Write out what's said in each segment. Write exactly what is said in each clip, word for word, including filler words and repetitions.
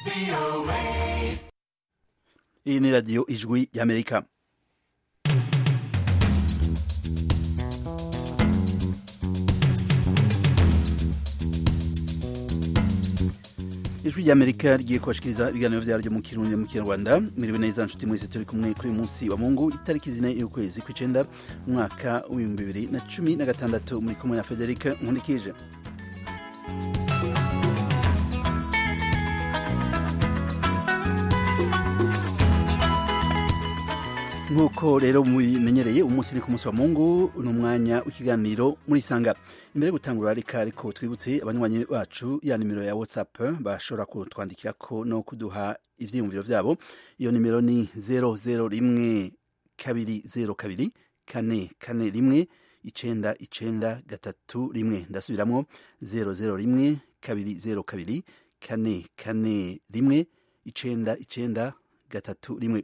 Iyi ni radio Ijwi y'Amerika. Ijwi ry'Amerika rigiye kubashikiriza ibiganiro vyaryo mu Kirundi mu Kinyarwanda. Miriwe neza nshuti mwese turi kumwe kuri uyu munsi wa Mungu itariki zine y'ukwezi kw'icenda umwaka w'ibihumbi bibiri na cumi na gatandatu muri kumwe na Federica Nkundikije. Nkuko rero mubimenyereye umunsi ni ku munsi wa Mungu n'umwanya w'ikiganiro muri Sanga. Imbere gutangura reka ariko twibutse abanywanyi bacu ya nimero ya WhatsApp bashobora kutwandikirako no kuduha ivyiyumviro vyabo. Iyo nimero ni zero zero rimwe kabiri zero kabiri kane kane rimwe icenda icenda gatatu rimwe. Ndasubiramwo zero zero rimwe kabiri zero kabiri kane kane rimwe icenda icenda gatatu rimwe.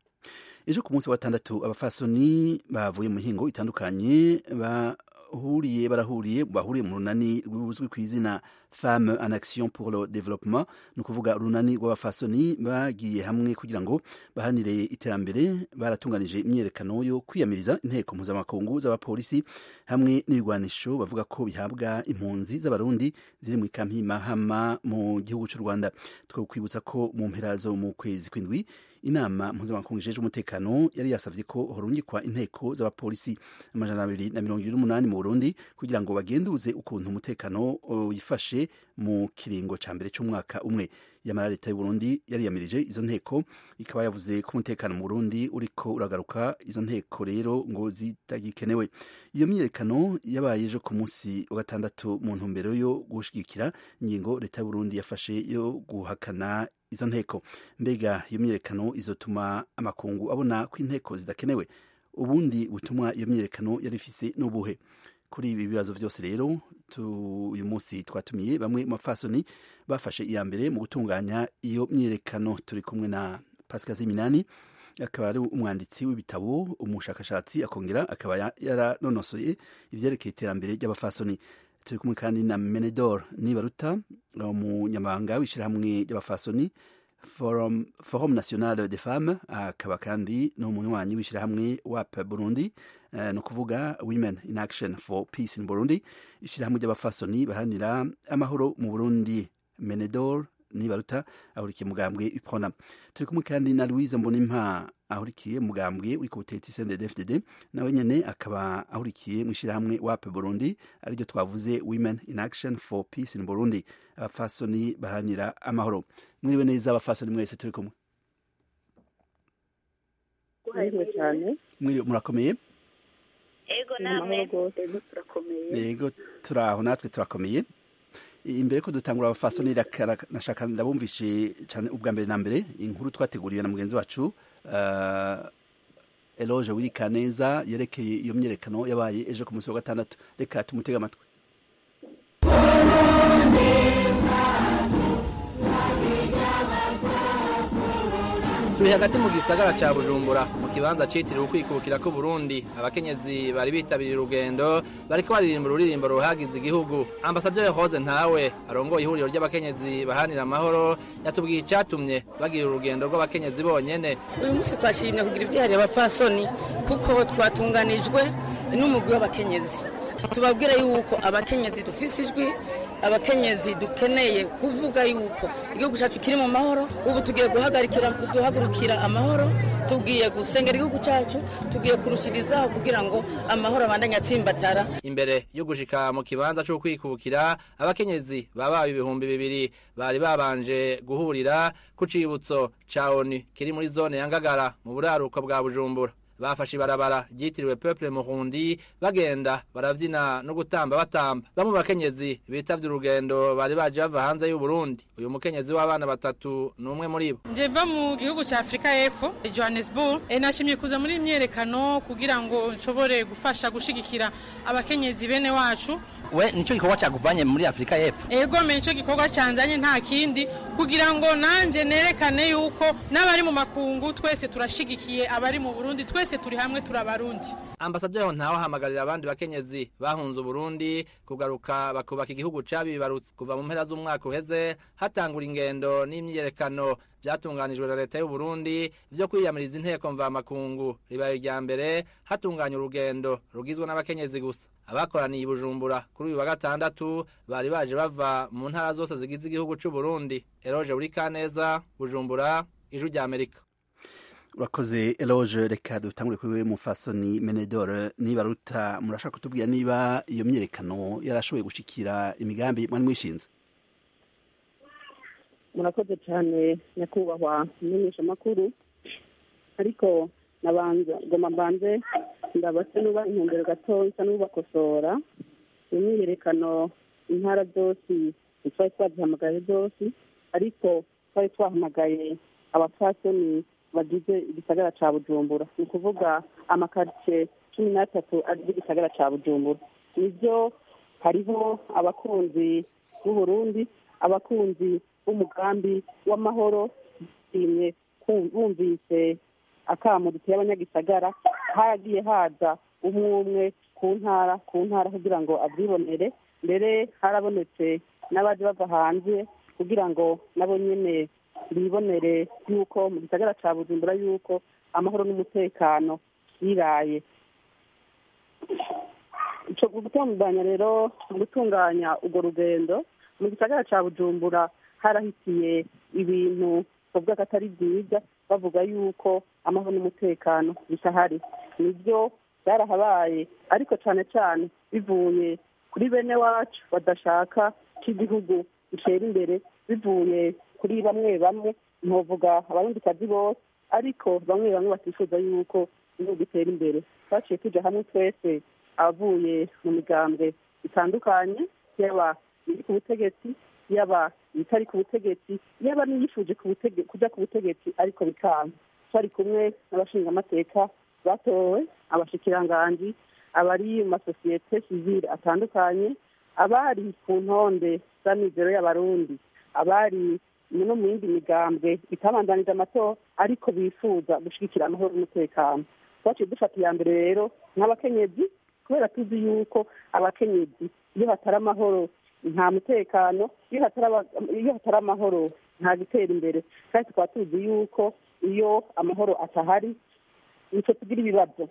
Ejo ku munsi wa gatandatu abafasoni bavuye mu mihingo itandukanye bahuriye barahuriye bahuriye mu runani ruzwi ku izina Femmes en Action pour le Développement, no kuvuga runani rw'abafasoni bagiye hamwe kugira ngo bahanire iterambere. Baratunganije imyerekano yo kwiyamiriza inteko mpuzamakungu z'abapolisi hamwe n'ibigwanisho bavuga ko bihabwa impunzi z'abarundi ziri mu ikampi Mahama mu gihugu cy'u Rwanda. Twokwibutsa ko mu mpera zo mu kwezi kw'indwi inama mpuzamakungu ijejwe umutekano yari yasavye ko horungikwa inteko z'abapolisi amajana abiri na mirongo ibiri n'umunani mu Burundi kugira ngo bagenduze ukuntu umutekano wifashe mu kiringo ca mbere c'umwaka umwe. Yamara leta y'u Burundi yari yamirije izo nteko, ikaba yavuze ko umutekano mu Burundi uriko uragaruka, izo nteko rero ngo zitagikenewe. Iyo myiyerekano yabaye ejo ku munsi wa gatandatu mu ntumbero yo gushigikira ingingo leta y'u Burundi yafashe yo guhakana izo nteko. Mbega iyo myiyerekano izotuma amakungu abona ko inteko zidakenewe? Ubundi butumwa iyo myiyerekano yari ifise n'ubuhe? Kuri ibi bibazo vyose rero uyu munsi twatumiye bamwe mu bafasoni bafashe iya mbere mu gutunganya iyo myiyerekano. Turi kumwe na Pascal Ziminani, akaba ari umwanditsi w'ibitabo, umushakashatsi, akongera akaba yaranonosoye ivyerekeye iterambere ry'abafasoni. Turi kumwe kandi na Menedor Nibaruta, umunyamabanga w'ishirahamwe ry'abafasoni Forum, Forum National des Femmes, akaba kandi n'umunywanyi w'ishirahamwe W A P Burundi, uh, no kuvuga Women in Action for Peace in Burundi, ishirahamwe ry'abafasoni baharanira amahoro mu Burundi. Menedor Nibaruta ahurikiye mugambwe Iprona. Turi kumwe kandi na Louise Mbonimpa ahurikiye mugambwe uri ku butegetsi C N D D F D D, nawe nyene akaba ahurikiye mu ishirahamwe W A P Burundi, ariryo twavuze Women in Action for Peace in Burundi, abafasoni baharanira amahoro. Mwiriwe neza abafasoni mwese turi kumwe. Mwiriwe cyane. Mwiriwe murakomeye? Ego namwe turakomeye. Ego turaho natwe turakomeye. Imbere ko dutangura abafasoni nashaka ndabumvishe cyane ubwa mbere na mbere inkuru twateguriye na mugenzi wacu uh, Eloge Wirikaneza yerekeye iyo myerekano yabaye ejo ku munsi wa gatandatu. Reka tumutega amatwi. Turi hagati mu gisagara ca Bujumbura mu kibanza citiriwe ukwikukira ko Burundi. Abakenyezi bari bitabiriye urugendo bariko baririmba ururirimbo ruhagize igihugu. Ambassadeur Rose Ntawe arongoye ihuriro ry'abakenyezi bahanira amahoro yatubwiye icatumye bagira urugendo rw'abakenyezi bonyene. Uyu munsi twashimye kugira ivyihariye abafasoni kuko twatunganijwe n'umugwi w'abakenyezi. Tubabwira yuko abakenyezi dufise ijwi, abakenyezi dukeneye kuvuga yuko igihugu cyacu kiri mu mahoro. Ubu tugiye guhagarikira duhagurukira amahoro, tugiye gusengera igihugu cyacu, tugiye kurushirizaho kugira ngo amahoro abandanye atsimbatara. Imbere yo gushika mu kibanza cyo kwikubukira, abakenyezi baba ibihumbi bibiri bari babanje guhurira ku cibutso ca ONU kiri muri zone ya Ngagara mu buraruko bwa Bujumbura. Bafashe ibarabara ryitiriwe Peuple Murundi bagenda baravyina no gutamba batamba. Bamwe bakenyezi bitavye urugendo bari baje bava hanze y'u Burundi. Uyu mukenyezi w'abana batatu numwe muri bo. Nje va mu gihugu ca Afrika y'Epfo, Johannesburg, e nashimye kuza muri imyerekano kugira ngo nshobore gufasha gushigikira abakenyezi bene wacu we nico gikorwa cyaguvanye muri Afrika y'Epfo? Ego me nico gikorwa cyanzanye nta kindi kugira ngo nanje nerekane yuko n'abari mu makungu twese turashigikiye abari mu Burundi twese turi hamwe turabarundi. Ambasaderi ntaho hamagarira abandi bakenyezi bahunze Burundi kugaruka bakubaka igihugu cabibarutse kuva mu mpera z'umwaka uheze hatangura ingendo n'imyiyerekano byatunganijwe na leta y'u Burundi byo kwiyamiriza inteko mva makungu ribaye rya mbere hatunganya urugendo rugizwe n'abakenyezi gusa. Abakoraniye Bujumbura kuri uyu wa gatandatu bari baje bava mu ntara zose zigize igihugu cy'u Burundi. Eroge Urikaneza, Bujumbura, Ijwi rya Amerika. Urakoze Eloge, reka dutangure kuri we mufasoni Menedore Nibaruta, murashaka kutubwira niba iyo myerekano yarashoboye gushikira imigambi mwani mwishinze? Murakoze cyane nyakubahwa menyesha makuru, ariko nabanza goma mbanze ndabase nuba intumbero gato isa n'ubakosora. Imyerekano intara zose twari twahamagaye zose, ariko twari twahamagaye abafasoni bagize igisagara ca Bujumbura, ni kuvuga amakaritsiye cumi n'atatu agize igisagara ca Bujumbura. Nivyo hariho abakunzi b'u Burundi, abakunzi b'umugambi w'amahoro, bimwe bumvise akamo duteye abanyagisagara, hagiye haza umwe umwe ku ntara ku ntara kugira ngo avyibonere, mbere harabonetse n'abaje bava hanze kugira ngo nabo nyene bibonere yuko mu gisagara ca Bujumbura yuko amahoro n'umutekano biraye. Ico gutunganya rero gutunganya urwo rugendo mu gisagara ca Bujumbura harahitiye ibintu bavuga ko atari byiza, bavuga yuko amahoro n'umutekano bitahari. Nibyo byarahabaye, ariko cyane cyane bivuye kuri bene wacu badashaka ko igihugu gitera imbere, bivuye kuri bamwe bamwe, ntovuga abarundikazi bose, ariko bamwe bamwe batifuza yuko igihugu gitera imbere. Twaciye tuja hamwe twese abavuye mu migambwe itandukanye, yaba iri ku butegetsi, yaba itari ku butegetsi, yaba n'iyifuje kuja ku butegetsi ariko bikanga. Twari kumwe n'abashingamateka batowe, abashikiranganji, abari mu masosiyete sivile atandukanye, abari ku ntonde z'amizero y'abarundi, abari no mu yindi migambwe itabandanije amatora ariko bifuza gushigikira amahoro n'umutekano. Twaciye dufata iya mbere rero nk'abakenyezi, kubera tuzi yuko abakenyezi iyo hatari amahoro nta mutekano, iyo hatari amahoro nta gitera imbere, kandi tukaba tuzi yuko iyo amahoro atahari nico tugira ibibazo.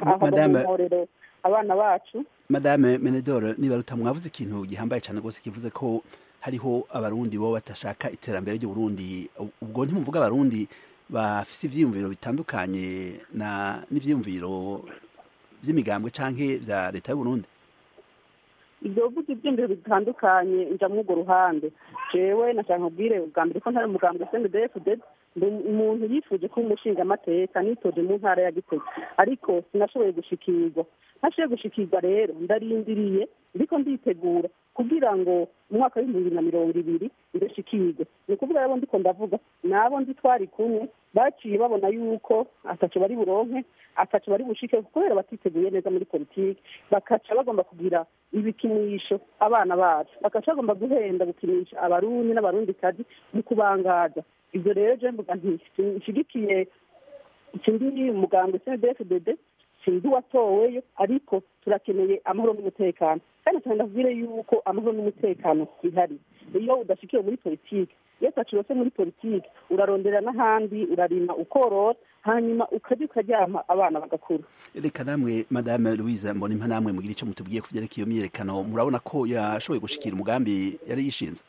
Madame abana bacu. Madame Menedore Nibaruta, mwavuze ikintu gihambaye cyane rwose, kivuze ko hariho abarundi bo batashaka iterambere ry'u Burundi. Ubwo ntimuvuga abarundi bafise ivyiyumviro bitandukanye na n'ivyiyumviro vy'imigambwe canke vya leta y'u Burundi? Ibyo vuga iby'imbere bitandukanye nja mu go ruhande. Jewe nashaka kubwire ubwa mbere ko ntari umugambwe C N D D F D, umuntu yifuje ko umushinga amateka nitoje mu ntara ya Gitega, ariko sinashoboye gushikirwa. Nashoboye gushikirwa rero ndarindiriye, ndiko nditegura kugira ngo umwaka wa bibiri na mirongo ibiri ndashikirwe. Ni kuvuga rero ndiko ndavuga nabo ndi twari kumwe baciye babona yuko ataco bari buronke, ataco bari bushike kubera batiteguye neza muri politiki, bakaca bagomba kugira ibikinisho abana bacu, bakaca bagomba guhenda gukinisha abarundi n'abarundi kazi mu kubangaza. Ibyo rero je mvuga nti nshigikiye ikindi umugambwe C N D D F D, sinzi watoweyo, ariko turakeneye amahoro n'umutekano, kandi cyane kubwire yuko amahoro n'umutekano bihari. Iyo udashikiye muri politiki, iyo utacirose muri politiki, urarondera n'ahandi, urarima ukorora, hanyuma ukajya ukaryama abana bagakura. Reka namwe Madame Louise Mbonimpa, namwe mugira icyo mutubwiye kuvyerekeye iyo myiyerekano, murabona ko yashoboye gushikira umugambi yari yishinze?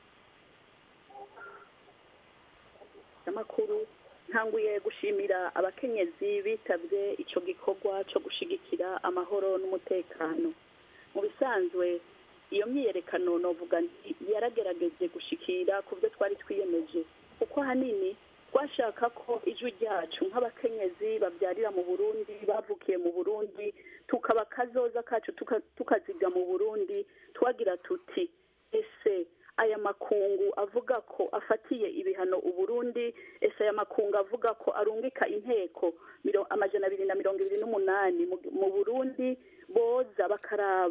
Amakuru ntanguye gushimira abakenyezi bitavye ico gikorwa cyo gushigikira amahoro n'umutekano. Mu bisanzwe iyo myiyerekano novuga nti yaragerageje gushikira ku byo twari twiyemeje, kuko hanini twashaka ko ijwi ryacu nk'abakenyezi babyarira mu Burundi, bavukiye mu Burundi, tukaba kazoza kacu tukaziga mu Burundi, twagira tuti ese aya makungu avuga ko afatiye ibihano u Burundi, ese aya makungu avuga ko arungika inteko amajana abiri na mirongo ibiri n'umunani mu Burundi, boza bakaraba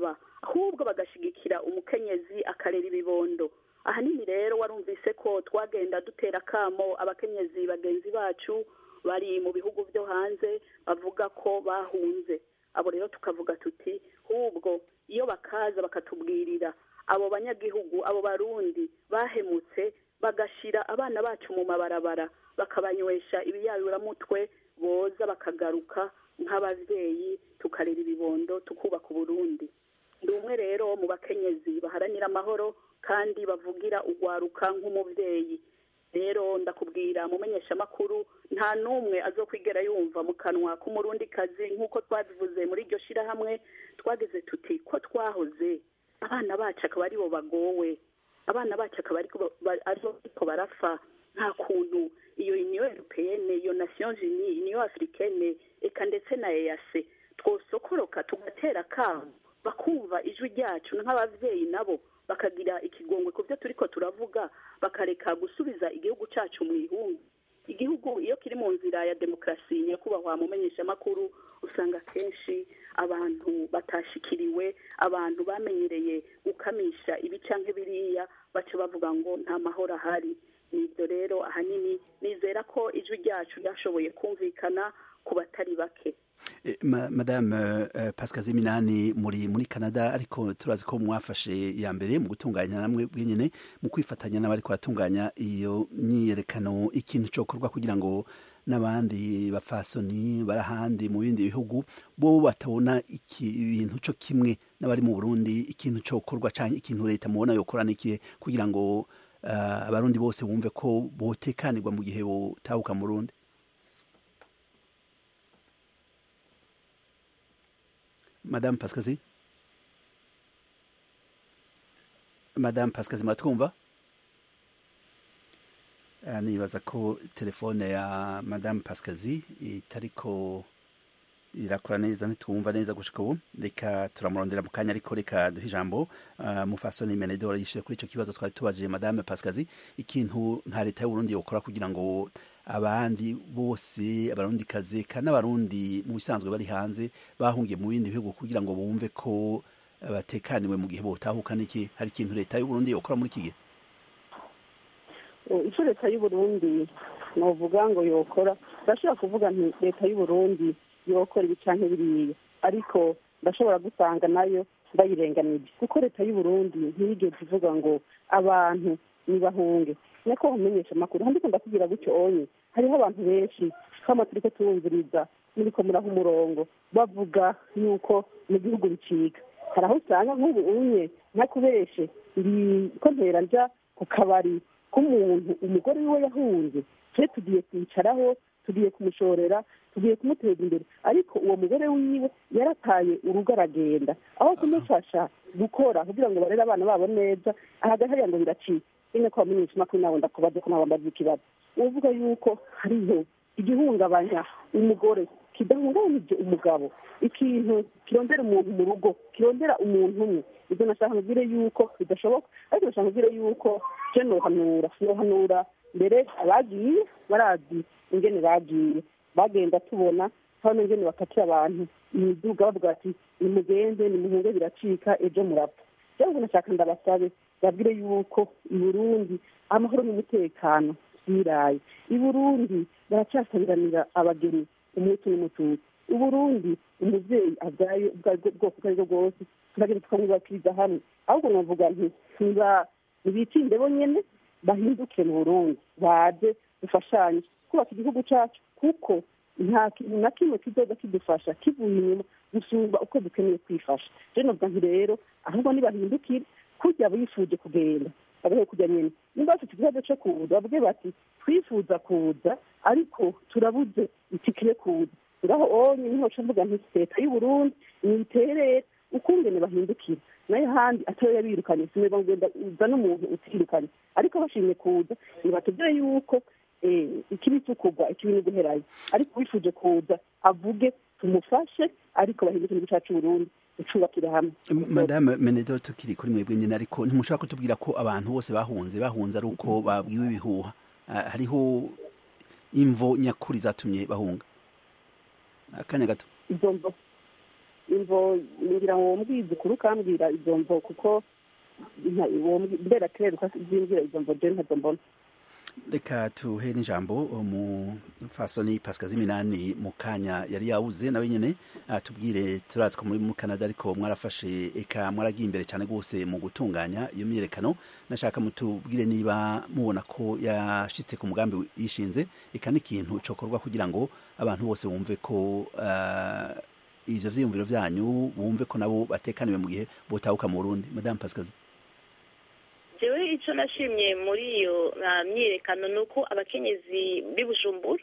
ahubwo bagashigikira umukenyezi akarera ibibondo. Ahanini rero warumvise ko twagenda dutera kamo abakenyezi bagenzi bacu bari mu bihugu byo hanze bavuga ko bahunze. Abo rero tukavuga tuti hubwo iyo bakaza bakatubwirira abo banyagihugu abo barundi bahemutse bagashira abana bacu mu mabarabara bakabanywesha ibiyayuramutwe boza bakagaruka nk'abavyeyi tukarera ibibondo tukubaka Burundi. Ndi umwe rero mu bakenyezi baharanira amahoro kandi bavugira ugwaruka nk'umuvyeyi. Rero ndakubwira mumenyesha makuru nta numwe azokwigera yumva mu kanwa k'umurundi kazi nk'uko twabivuze muri iryo shira hamwe twageze tuti ko twahoze abana bacu akaba aribo bagowe, abana bacu akaba ariko barafa, nta kuntu iyo Union Européenne, iyo Nations Unies, Union Africaine eka ndetse na E A C twosokoroka tugatera kamo bakumva ijwi ryacu nk'abavyeyi nabo bakagira ikigongwe ku byo turiko turavuga bakareka gusubiza igihugu cacu mu ihungu. Igihugu iyo kiri mu nzira ya demokrasi nyakubahwa mumenyesha makuru usanga kenshi abantu batashikiriwe, abantu bamenyereye gukamisha ibicanke biriya baca bavuga ngo nta mahoro ahari. Nibyo rero ahanini nizera ko ijwi ryacu ryashoboye kumvikana ku batari bake. Eh, ma, Madame uh, Pascazi Minani muri muri Canada, ariko turazi ko mwafashe ya mbere mu gutunganya namwe bwenyene mu kwifatanya n'abari kuratunganya iyo myiyerekano. Ikintu cyokorwa kugira ngo n'abandi bafasoni barahandi mu bindi bihugu bo batabona iki ibintu cyo kimwe n'abari mu Burundi, ikintu cyokorwa cyane, ikintu leta mubona yokora niki kugira ngo uh, abarundi bose bumve ko botekanirwa mu gihe botahuka mu Burundi? Madame Pascazi? Madame Pascazi muratwumva? Uh, nibaza ko telefone ya Madame Pascazi itariko irakora neza, ntitwumva neza gushika ubu. Reka turamurondera mu kanya, ariko reka duhe ijambo uh, Mufasoni Menedora yishire kuri ico kibazo twari tubajije Madame Pascazi, ikintu nka leta y'u Burundi yokora kugira ngo abandi bose abarundi kaze kana abarundi mu bisanzwe bari hanze bahungiye mu bindi bihugu kugira ngo bumve ko batekaniwe mu gihe botahuka. Niki hari ikintu leta y'u Burundi yokora muri kigihe? Ico leta y'u Burundi novuga ngo yokora, ndashobora kuvuga nti leta y'u Burundi yokora ibicanke biriya, ariko ndashobora gusanga nayo bayirenganije, kuko leta y'u Burundi ntiyigeze ivuga ngo abantu nibahunge. Nako umenyesha makuru handiko ndakubwira gutyo onye hariho abantu benshi kama turiko tuwumviriza muriko muraho umurongo bavuga yuko mu gihugu bicika. Haraho usanga nk'ubu unye nakubeshe ndi ko ntera nja ku kabari k'umuntu umugore wiwe yahunze, twe tugiye kwicaraho, tugiye kumushorera, tugiye kumuteza imbere, ariko uwo mugore wiwe yarataye urugo aragenda, aho kumufasha gukora kugira ngo barere abana babo neza ahagahariya ngo biracika. Ine ko bamenyesha makuru nawe ndakubaze ko nabambaza ikibazo uvuga yuko hariho igihungabanya umugore kidahungabanije umugabo, ikintu kirondera umuntu mu rugo, kirondera umuntu umwe. Ibyo nashaka kubwire yuko bidashoboka, ariko nashaka kubwire yuko je nohanura nohanura mbere abagiye barazi ingene bagiye bagenda tubona hano ingene bakatira abantu imiduga bavuga ati nimugende nimuhunge biracika ejo murapfa. Cyangwa nashaka ndabasabe babwire yuko i Burundi amahoro n'umutekano biraye. I Burundi baracyasabiranira abageni umutu n'umututu. I Burundi umuvyeyi abyaye ubwoko bwari bwose turagenda tukamwubakiriza hamwe, ahubwo navuga nti niba nibitinde bonyene bahinduke mu Burundi baje dufashanye kubaka igihugu cacu, kuko nta kintu na kimwe kizoza kidufasha kivuye inyuma gusumba uko dukeneye kwifasha. Rero navuga nti rero ahubwo nibahindukire kujya bifuje kugenda bagahe kujya nyene nimba bafite ikibazo cyo kuza bavuge bati twifuza kuza ariko turabuze itikire kuza. Ngaho onye niho mvuga nti leta y'u Burundi niterere ukungene bahindukira, nayo handi atari yabirukanye sineba ngenda uza n'umuntu utirukanye, ariko bashimye kuza nibatubwire yuko eh ikibi cyukugwa ikibi guherayo, ariko wifuje kuza avuge tumufashe, ariko bahindukire mu cyacu Burundi ucubakira hamwe. Madame Menedor tukiri kuri mwebwe nyine, ariko ntimushaka kutubwira ko abantu bose bahunze bahunze ari uko babwiwe ibihuha, hariho imvo nyakuri zatumye bahunga? Akanya gato. Izombo imvo ngira ngo wombwize ukuri ukambwira izo mvo kuko mbera kirere ukazimbwira izo mvo je ntazo mbona. Reka tuhe n'ijambo umufasoni Pascal Ziminani mu kanya yari yawuze nawe nyene atubwire turazi ko muri mu Canada ariko mwarafashe eka mwaragiye imbere cyane gose mu gutunganya iyo myerekano. Nashaka mutubwire niba mubona ko yashitse ku mugambi yishinze eka n'ikintu cokorwa kugira ngo abantu bose bumve ko uh, ivyo vyiyumviro vyanyu bumve ko nabo batekaniwe mu gihe botahuka mu Burundi. Madame Pascal. jewe icyo nashimye muri iyo myiyerekano ni uko abakenyezi b'ibujumbura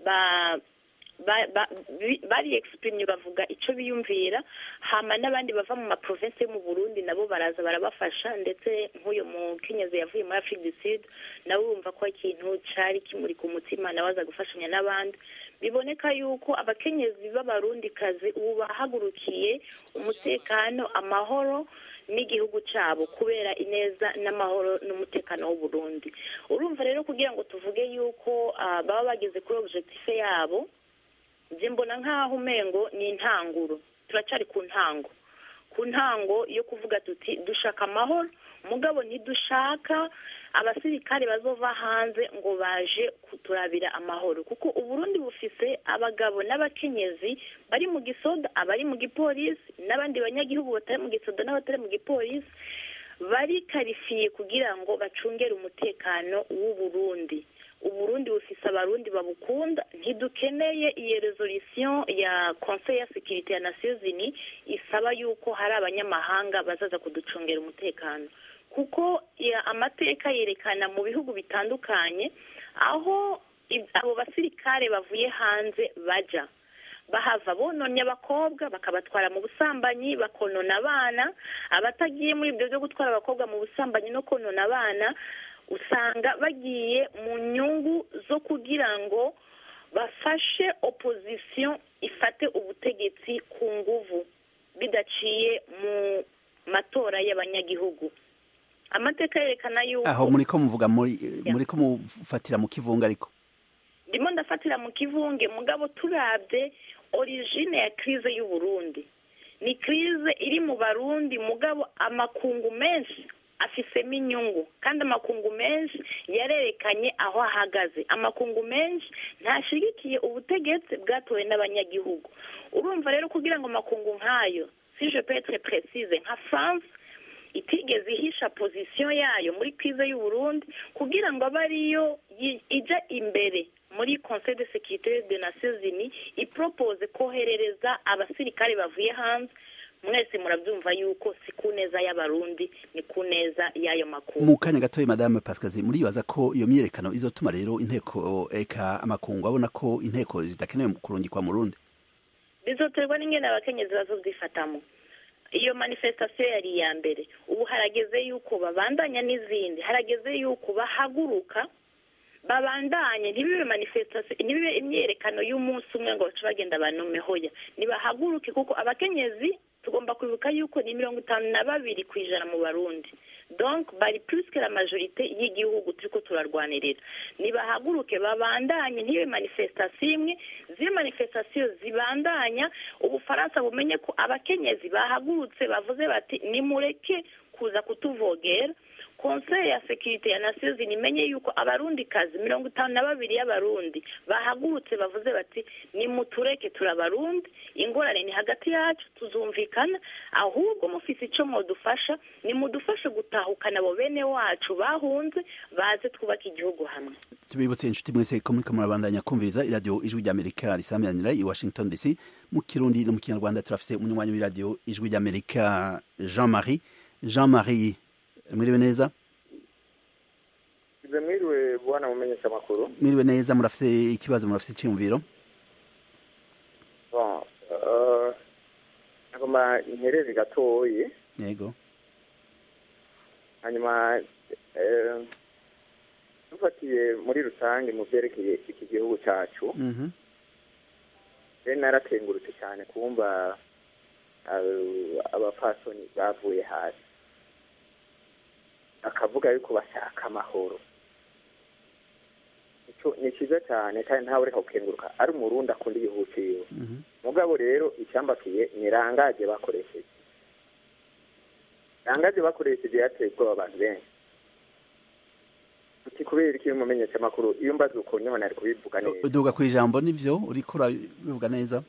bari exprime bavuga icyo biyumvira, hama n'abandi bava mu maprovinsi yo mu Burundi nabo baraza barabafasha, ndetse nk'uyu mukenyezi yavuye muri Afrique du Sud nawe wumva ko ikintu cyari kimuri ku mutima nawe aza gufashanya n'abandi. Biboneka yuko abakenyezi b'abarundikazi ubu bahagurukiye umutekano, amahoro n'igihugu cyabo kubera ineza n'amahoro n'umutekano w'u Burundi. Urumva rero kugira ngo tuvuge yuko uh, baba bageze kuri objectif yabo, je mbona nkaho umengo ni intanguro, turacari ku ntango ku ntango yo kuvuga tuti dushaka amahoro, mugabo ntidushaka abasirikare bazova hanze ngo baje kuturabira amahoro, kuko uburundi bufise abagabo n'abakenyezi bari mu gisoda, abari mu gipolisi, n'abandi banyagihugu batari mu gisoda n'abatari mu gipolisi bari karifiye kugira ngo bacungere umutekano w'u Burundi. Uburundi bufise abarundi babukunda, ntidukeneye iyo resolution ya Conseil ya Sécurité ya Nations Unies isaba yuko hari abanyamahanga bazaza kuducungera umutekano, kuko ya amateka yerekana mu bihugu bitandukanye aho abo basirikare bavuye hanze baja bahava bononye abakobwa bakabatwara mu busambanyi, bakonona abana. Abatagiye muri ibyo byo gutwara abakobwa mu busambanyi no konona abana usanga bagiye mu nyungu zo kugira ngo bafashe opposition ifate ubutegetsi ku nguvu bidaciye mu matora y'abanyagihugu. Amateka yerekana yuko aho muri ko muvuga muri muri ko mufatira mu kivunga, ariko ndimo ndafatira mu kivunge, mugabo turabye origine ya crise y'u Burundi ni crise iri mu Barundi, mugabo amakungu menshi afisemo inyungu, kandi amakungu menshi yarerekanye aho ahagaze. Amakungu menshi ntashigikiye ubutegetsi bwatowe n'abanyagihugu. Urumva rero kugira ngo amakungu nk'ayo, si je peux être précise, nka France itigeze ihisha position yayo muri crise y'u Burundi kugira ngo abariyo ija imbere muri Conseil de Sécurité des Nations Unies ipropose koherereza abasirikare bavuye hanze. Mwese murabyumva yuko si kuneza y'abarundi, ni kuneza y'ayo makungu. Mu kanya gatoya Madame Pascal, muribaza ko iyo myerekano izotuma rero inteko eka amakungu abona ko inteko zitakenewe kurungikwa mu Burundi? Bizoterwa n'ingene abakenyezi bazovyifatamo. Iyo manifestation yari ya mbere, ubu harageze yuko babandanya n'izindi, harageze yuko bahaguruka babandanye, ntibibe manifestation, ntibibe imyerekano y'umunsi umwe ngo bace bagenda banume hoya. Nibahaguruke kuko abakenyezi tugomba kwibuka yuko ni mirongo itanu na babiri kwijana mu Barundi, donc bari plus que la majorité y'igihugu turiko turarwanirira. Nibahaguruke babandanye, ntibe manifestation imwe, zi manifestation zibandanya. Ubufaransa bumenye ko abakenyezi bahagurutse bavuze bati nimureke kuza kutuvogera. Conseil ya Sécurité ya Nations Unies imenye yuko abarundi kazi mirongo itanu na babiri y'abarundi bahagurutse bavuze bati nimutureke turabarundi, ingorane ni hagati yacu, tuzumvikana, ahubwo mufise ico modufasha, nimudufashe gutahukana abo bene wacu bahunze baze twubaka igihugu hamwe. Tubibutse inshuti mwese ko muri kamurabandanya kumviriza iradio Ijwi ry'Amerika risamiranira i Washington D C mu Kirundi no mu Kinyarwanda. Turafise umunywanyi w'iradio Ijwi ry'Amerika Jean-Marie. Jean-Marie, mwiriwe neza? Mwiriwe bwana mumenyesha makuru. Mwiriwe neza, murafise ikibazo, murafise cyumviro? Bon, euh ngoma inhereze gatoyi. Yego. Hanyuma eh dufatiye muri rusange mu byerekeye iki gihugu cyacu. Mhm. Rero naratengurutse cyane kumva abafasoni bavuye hasi akavuga yuko bashaka amahoro. cyo ni cyiza cyane kandi ntawe ureka gukenguruka ari umurundi akunda igihugu ciwe mugabo rero icyambakiye ni rangaje bakoresheje rangaje bakoresheje yateye ubwoba abantu benshi uti kubera iki mumenyesha amakuru iyo mbaze uko niho nari kubivuga neza uduga ku ijambo nivyo uriko urabivuga neza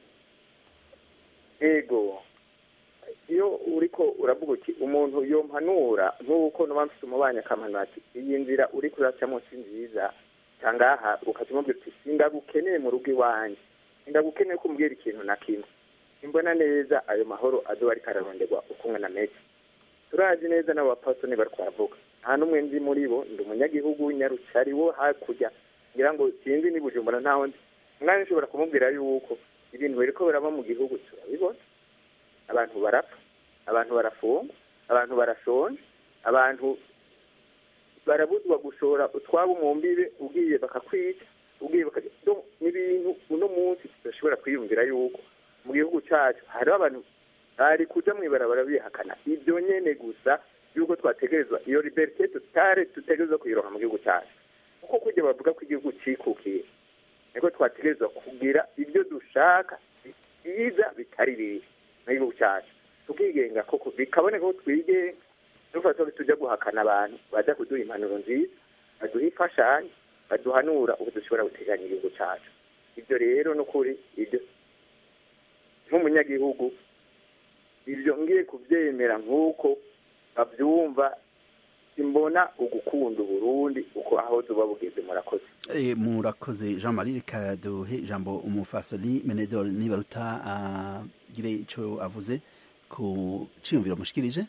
ego iyo uriko uravuga uti umuntu yompanura nk'uko nuba mfite umubanya akampanura ati iyi nzira uriko uracamo si nziza tangaha ukatumubwira uti sindagukeneye mu rugo iwanjye sindagukeneye ko umbwira ikintu na kimwe imbona neza ayo mahoro azoba ariko araronderwa ukumwe na meke turazi neza n'abapasoni bari kuhavuga nta n'umwe nzi muri bo ndi umunyagihugu w'inyarucari wo hakurya ngira ngo sinzi ni Bujumbura ntaho ndi umwana nshobora kumubwira yuko ibintu biriko biraba mu gihugu turabibona abantu barapfa abantu barafungwa abantu barashonje abantu barabuzwa gushora utwabo mu mbibe ugiye bakakwica ugiye bakaje n'ibintu uno munsi tudashobora kwiyumvira yuko mu gihugu cyacu hari abantu bari kuja mwibarabara bihakana ibyo nyene gusa yuko twategerezwa iyo liberté totale tutegerezwa kuyironka mu gihugu cyacu kuko kujya bavuga ko igihugu cikukiye niko twategerezwa kugira ibyo dushaka biza bitari bibi mu gihugu cyacu tukigenga koko bikaboneka ko twigenga dufata tujya guhakana abantu baza kuduha impanuro nziza baduha imfashanyo baduhanura uko dushobora guteganya igihugu cyacu ibyo rero no kuri ibyo nk'umunyagihugu ibyo ngiye kubyemera nk'uko babyumva simbona ugukunda Burundi uko aho tuba bugeze murakoze eh murakoze Jean Marie reka duhe ijambo umufasoni Menedor Nibaruta agire ico avuze ku ciyumviro mushikirije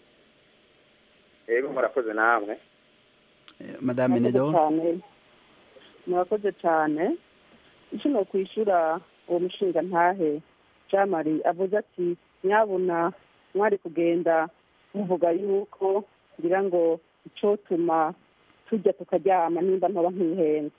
yego murakoze namwe Madame Menedor murakoze cyane icyo no kwishura uwo mushinga ntahe Jean Marie avuze ati nyabuna mwari kugenda muvuga yuko ngira ngo icyo tuma tujya tukaryama nimba ntaba nk'ihenze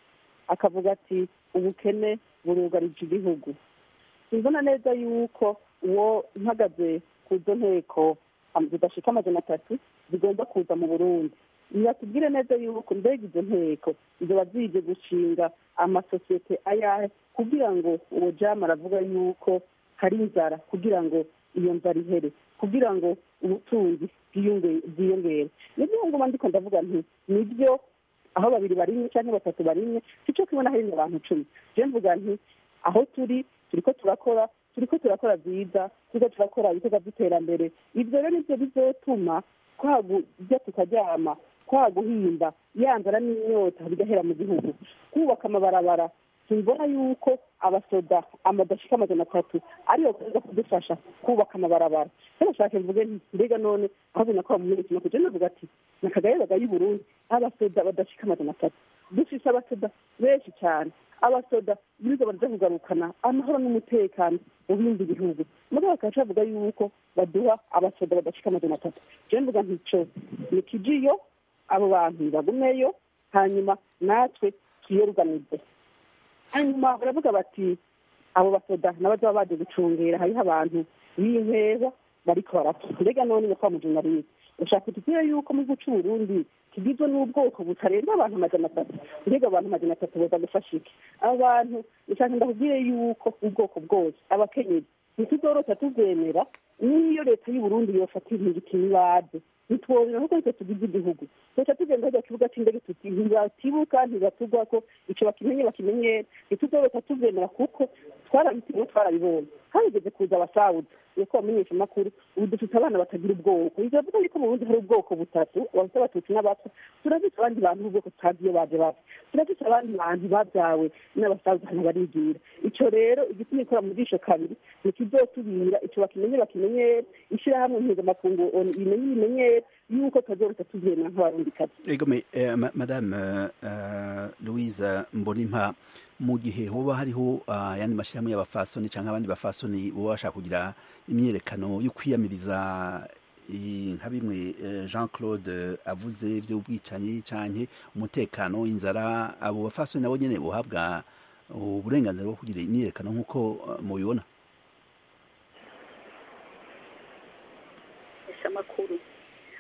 akavuga ati ubukene burugarije igihugu mbona neza yuko uwo mpagaze ku zo nteko zidashika amajana atatu zigomba kuza mu Burundi nibatubwire neza yuko mbega izo nteko ziba zije gushinga amasosiyete ayahe kugira ngo uwo jama aravuga yuko hari inzara kugira ngo iyo nzara ihere kugira ngo ubutunzi bwiyongere nibyo ngoma ndiko ndavuga nti nibyo aho babiri barimwe cyangwa batatu barimwe sico kibona hari abantu cumi je mvuga nti aho turi turiko turakora turiko turakora byiza turiko turakora ibikorwa by'iterambere ibyo rero nibyo bizotuma kwagujya tukaryama kwaguhimba yanzara n'inyota bigahera mu gihugu kubaka amabarabara simbona yuko abasoda amadashika amajana atatu ariyo kuza kudufasha kubaka amabarabara nashaka mvuge mbega none aho binakora mu minsi no kugenda vuga ati nakagaye bagaye Burundi abasoda badashika amajana atatu dufise abasoda benshi cyane abasoda bizo baraje kugarukana amahoro n'umutekano mu bindi bihugu muri bakaca bavuga yuko baduha abasoda badashika amajana atatu je mvuga ntico ni kijiyo abo bantu bagumeyo hanyuma natwe tuyoruganize hanyuma baravuga bati abo basoda n'abaza baje gucungera hariho abantu b'inkeza bariko barapfa mbega none ni kwa mujunariye ushaka kutubwira yuko mu guca Burundi kigizwe n'ubwoko butarenga abantu amajana atatu mbega abantu amajana atatu boza gufasha iki abantu ushaka ndakubwire yuko ubwoko bwose abakenyezi ntituzorota tuzemera niyo leta y'u Burundi yofata ibintu nibaze nitwobera nkuko twe tugize igihugu tuca tugenda hajya kibuga c'indege tuti ntibatibuka ntibatugwa ko ico bakimenye bakimenye ntituzorota tuzemera kuko twarabitinye twarabibonye hageze kuza abasawuzi yuko bamenyesha amakuru ubu dufite abana batagira ubwoko ivyo avuga yuko mu Burundi hari ubwoko butatu abahutu abatutsi n'abatwa turafise abandi bantu b'ubwoko tutazi iyo baje bava turafise abandi bantu babyawe n'abasawuzi hano barigira ico rero igituma ikora mu jisho kabiri nikizotubira ico bakimenye bakimenye ishirahamwe mpuzamakungu imenye ibimenyere yuko tazorota tuzemera nk'abarundikazi ego madame Louise Mbonimpa mu gihe hoba hariho ayandi mashirahamwe y'abafasoni canke abandi bafasoni bo bashaka kugira imyerekano yo kwiyamiriza nka bimwe Jean Claude avuze vy'ubwicanyi canke umutekano inzara abo bafasoni nabo nyene bohabwa uburenganzira bwo kugira imyerekano nk'uko mubibona amakuru abo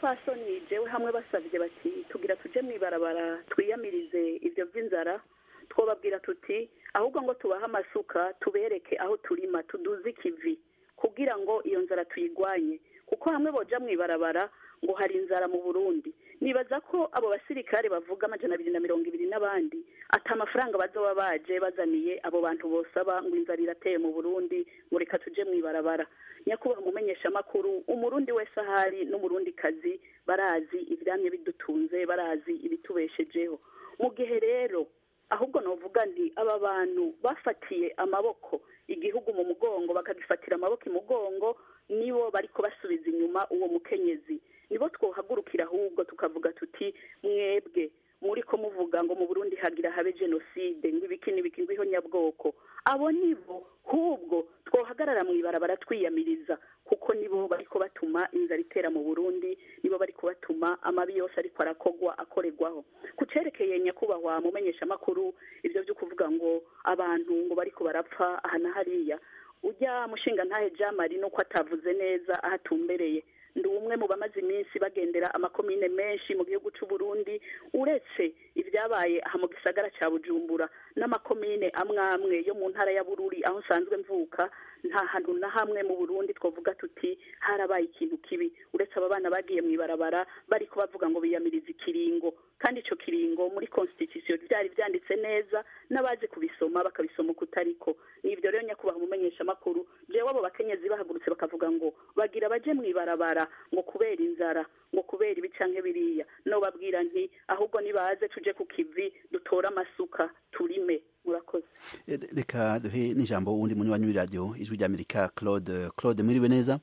abafasoni jewe hamwe basabye bati tugira tuje mwibarabara twiyamirize ivyo vy'inzara twobabwira tuti ahubwo ngo tubaha amasuka tubereke aho turima tuduze ikivi kugira ngo iyo nzara tuyigwanye kuko hamwe boja mwibarabara ngo hari inzara mu Burundi nibaza ko abo basirikare bavuga amajana abiri na mirongo ibiri n'abandi ata amafaranga bazoba baje bazaniye abo bantu bosaba ngo inzara irateye mu Burundi ngo reka tuje mwibarabara nyakuba mumenyesha makuru umurundi wese ahari n'umurundi kazi barazi ivyamye bidutunze barazi ibitubeshejeho mu gihe rero ahubwo novuga nti aba bantu bafatiye amaboko igihugu mu mugongo bakagifatira amaboko imugongo nibo bariko basubiza inyuma uwo mukenyezi nibo twohagurukira ahubwo tukavuga tuti mwebwe muriko muvuga ngo mu Burundi hagira habe genocide ngibiki nibiki ngwiho nyabwoko abo nibo hubwo twohagarara mwibarabara twiyamiriza kuko nibo bariko batuma inzara itera mu Burundi nibo bariko batuma amabi yose ariko arakogwa akoregwaho kucerekeye nyakubahwa mumenyesha makuru ivyo byo kuvuga ngo abantu ngo bariko barapfa aha na hariya ujya mushinga ntahe jamari nuko atavuze neza ahatumbereye ndi umwe mu bamaze iminsi bagendera amakomine menshi mu gihugu cy'u Burundi uretse ibyabaye aha mu gisagara cya Bujumbura n'amakomine amwamwe yo mu ntara ya Bururi aho nsanzwe mvuka nta hantu na hamwe mu Burundi twavuga tuti harabaye ikintu kibi uretse aba bana bagiye mwibarabara bari ko bavuga ngo biyamiriza ikiringo kandi ico kiringo muri constitution byari byanditse neza n'abaje kubisoma bakabisoma kutariko nivyo rero nyakubaha umumenyesha makuru jewe abo bakenyezi bahagurutse bakavuga ngo bagira baje mwibarabara ngo kubera inzara ngo kubera ibicanke biriya no babwira nti ahubwo nibaze tuje ku kivi dutora amasuka turime murakoze reka duhe n'ijambo wundi munywanyi w'iradio ijwi rya Amerika Claude Claude mwiriwe neza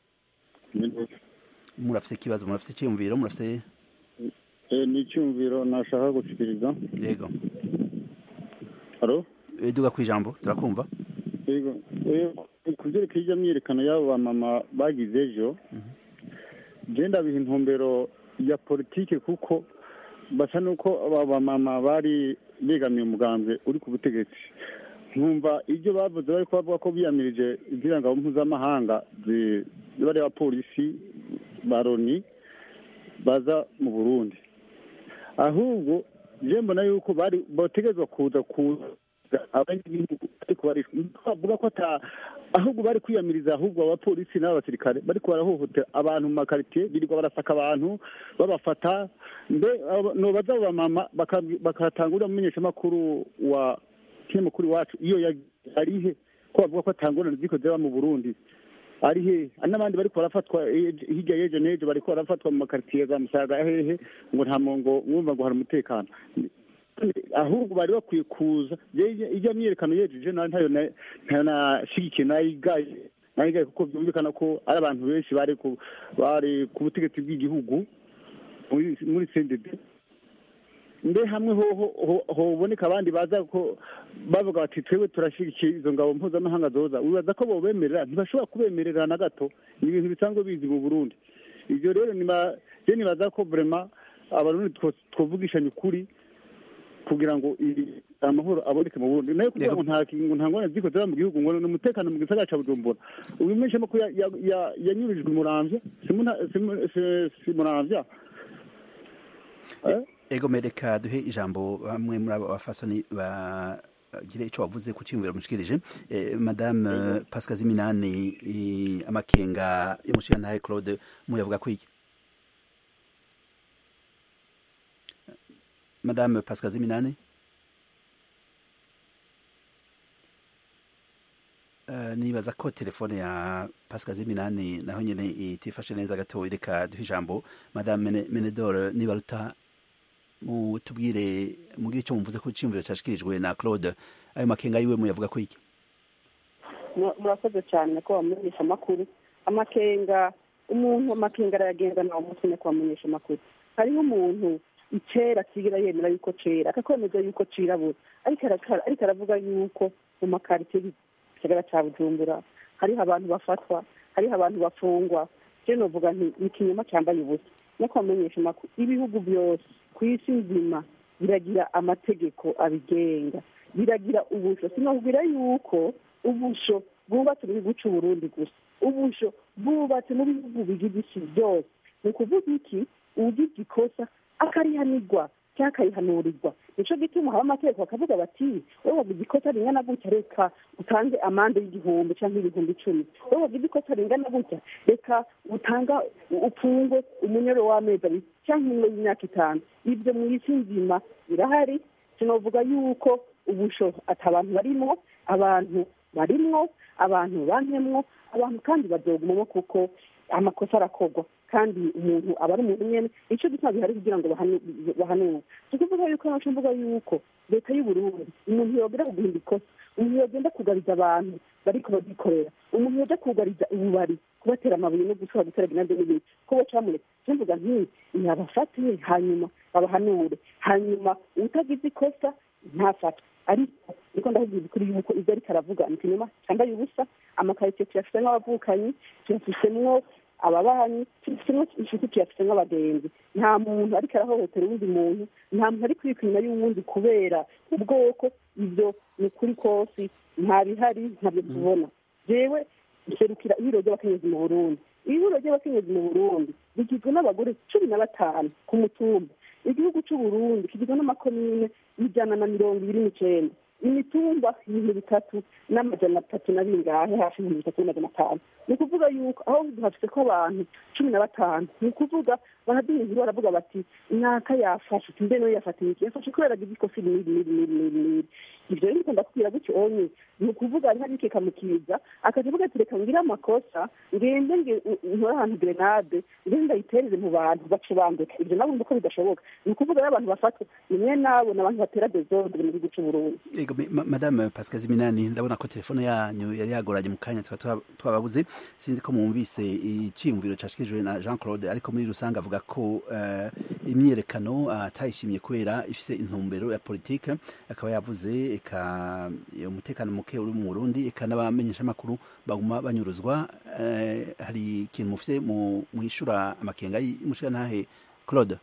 murafise ikibazo murafise cyumviro murafise eh ni cyumviro nashaka gushikiriza yego Haro eduga kwijambo turakumva yego eh kuvyerekeye ijya myerekano y'abo bamama bagize ejo genda biha intumbero ya politike kuko basa nuko aba bamama bari begamiye umugambwe uri ku butegetsi nkumva ibyo bavuze bari kubavuga ko biyamirije izirangabo mpuzamahanga bari abapolisi baroni baza mu Burundi ahubwo je mbona yuko bari botegezwa kuza kuza bavuga ko ata ahubwo bari kwiyamiriza ahubwo abapolisi n'abasirikare bari barahohotera abantu mu makaritiye birirwa barasaka abantu babafata mbe no baza bamama bakatangurira mumenyesha makuru wa kinyamakuru wacu iyo yarihe ko bavuga ko atangurana ziko zeba mu Burundi ari he n'abandi bari barafatwa hirya yeje neje bari barafatwa mu makaritiye za Musaga hehe ngo nta mongo mwumva ngo hari umutekano ahubwo bari bakwiye kuza ijya myerekano yejeje ntayo nashigikiye nayigaye nayigaye kuko byumvikana ko ari abantu benshi bari ku bari ku butegetsi bw'igihugu muri C N D D mbe hamwe ho hoboneka abandi baza ko bavuga bati twewe turashigikiye izo ngabo mpuzamahanga zoza ubaza ko bobemerera ntibashobora kubemerera na gato ni ibintu bisanzwe bizi mu Burundi ibyo rero niba je nibaza ko vraiment abarundi twovugishanya ukuri kugira ngo amahoro aboneke mu Burundi nayo kugira ngo nta kingo ntangone ziko zera mu gihugu ngo n'umutekano mu gisagara ca Bujumbura uyu meshe mako yanyurijwe muramvya simuna simuramvya ego mereka duhe ijambo bamwe muri abo bafasoni bagire ico bavuze ku cyumviro mushikirije madame Pascal Ziminani amakenga y'umushirantahe Claude muyavuga kwiki Madame Pascal Ziminani uh, nibaza ko telefone ya Pascal Ziminani naho nyene itifashe neza gato ireka duhe ijambo Madame Menedor nibaruta mu tubwire mugire icyo mvuze ko cyumviro cyashikirijwe na Claude ayo makenga yiwe muyavuga ko iki murakoze cyane ko bamenyesha makuru amakenga umuntu amakenga arayagenza nawo mutune ko bamenyesha makuru hariho umuntu icera kigira yemera yuko cera akakomeza yuko cirabura ariko ariko aravuga yuko mu makaritiye kigara ca Bujumbura hariho abantu bafatwa hariho abantu bafungwa je novuga nti ikinyoma cyambaye ubusa nako bamenyesha makuru ibihugu byose kwisi nzima biragira amategeko abigenga biragira ubusho sinabwira yuko ubusho bwubatse mu gihugu cy'u Burundi gusa ubusho bwubatse mu bihugu bigize isi byose ni ukuvuga iki ugize ikosa akarihanirwa cyangwa akarihanurirwa nico gituma haba amategeko bakavuga bati wowe wagize ikosa ringana gutya reka utange amande y'igihumbi cyangwa ibihumbi icumi wowe wagize ikosa ringana gutya reka utanga upfungwe umunyoro w'amezi abiri cyangwa umwe w'imyaka itanu ibyo mu isi nzima birahari sinovuga yuko ubusho ati abantu barimwo abantu barimwo abantu bankemwo abantu kandi bazogumamo kuko amakosa arakorwa kandi umuntu aba ari umuntu nyene ico gituma bihari kugira ngo bahanure tukuvuga yuko naco mvuga yuko leta y'uburundi umuntu yogira kuguhinda ikosa umuntu yogenda kugariza abantu bariko bagikorera umuntu yoja kugariza ububari kubatera amabuye no gushobora gutera ginande n'ibindi ko bocamure mvuga nti nabafatiye hanyuma babahanure hanyuma utagize ikosa ntafatwe ariko niko ndahubwiza kuri yuko ibyo ariko aravuga ni kinyuma cyambaye ubusa amakaritsiye tuyafisemwo abavukanyi tuyafisemwo ababanyi tuyafisemwo inshuti tuyafisemwo abagenzi nta muntu ariko arahohotera uwundi muntu nta muntu ari kwika inyuma y'uwundi kubera ubwoko ibyo ni ukuri kose nta bihari ntabyo tubona jewe nserukira ihuriro ry'abakenyezi mu burundi ihuriro ry'abakenyezi mu burundi rigizwe n'abagore cumi na batanu ku mutumba igihugu c'uburundi kigizwe n'amakomine ijana na mirongo ibiri n'icenda imitumba ibintu bitatu n'amajana atatu na bingahe hafi ibintu bitatu n'amajana atanu ni ukuvuga yuko aho hafise ko abantu cumi na batanu ni ukuvuga baraduha inkuru baravuga bati naka yafashe mbe no yafatiye iki yafashe kubera agize ikosa iri n'iri n'iri n'iri n'iri n'iri ivyo rero ndakunda kubwira gutyo onye ni ukuvuga ari harike kamukiza akaja avuga ati reka ngire amakosa ngende nkore ahantu grenade ngende ndayitereze mu bantu bace bandeka ivyo nabo ndiko bidashoboka ni ukuvuga rero abantu bafatwa nimwe nabo n'abantu batera desordre mu gihugu c'uburundi. Ego madame Pascal Ziminani ndabona ko telefone yanyu yari yagoranye mu kanya twababuze sinzi ko mwumvise iciyumviro cashikijwe na Jean Claude ariko muri rusanga avuga ko uh, imyerekano atayishimye uh, kubera ifise intumbero ya politique akaba yavuze eka umutekano muke uri mu Burundi eka n'abamenyesha makuru baguma banyuruzwa uh, hari ikintu mufise mu mwishura amakenga y'umushika ntahe Claude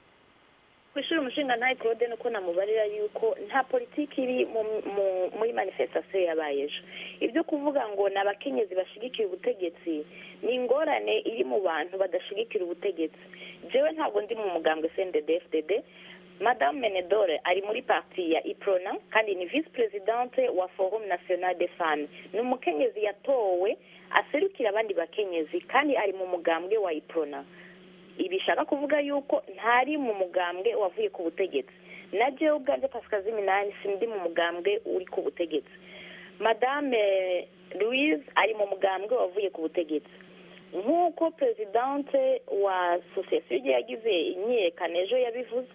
kwishura umushinga ntahe Claude nuko namubarira yuko nta politiki iri muri manifestation yabayejo ibyo kuvuga ngo nabakenyezi bashigikiye ubutegetsi ni ingorane iri mu bantu badashigikira ubutegetsi jewe ntabwo ndi mu mugambwe C N D D F D D Madame Menedore ari muri parti ya Iprona kandi ni vice presidente wa Forum National des Femmes ni umukenyezi yatowe aserukira abandi bakenyezi kandi ari mu mugambwe wa Iprona ibishaka kuvuga yuko ntari mu mugambwe wavuye ku butegetsi na jewe ubwanje Pascal Ziminani sindi mu mugambwe uri ku butegetsi Madame Louise ari mu mugambwe wavuye ku butegetsi nk'uko presidente wa societe yagize imyiyerekano ejo yabivuze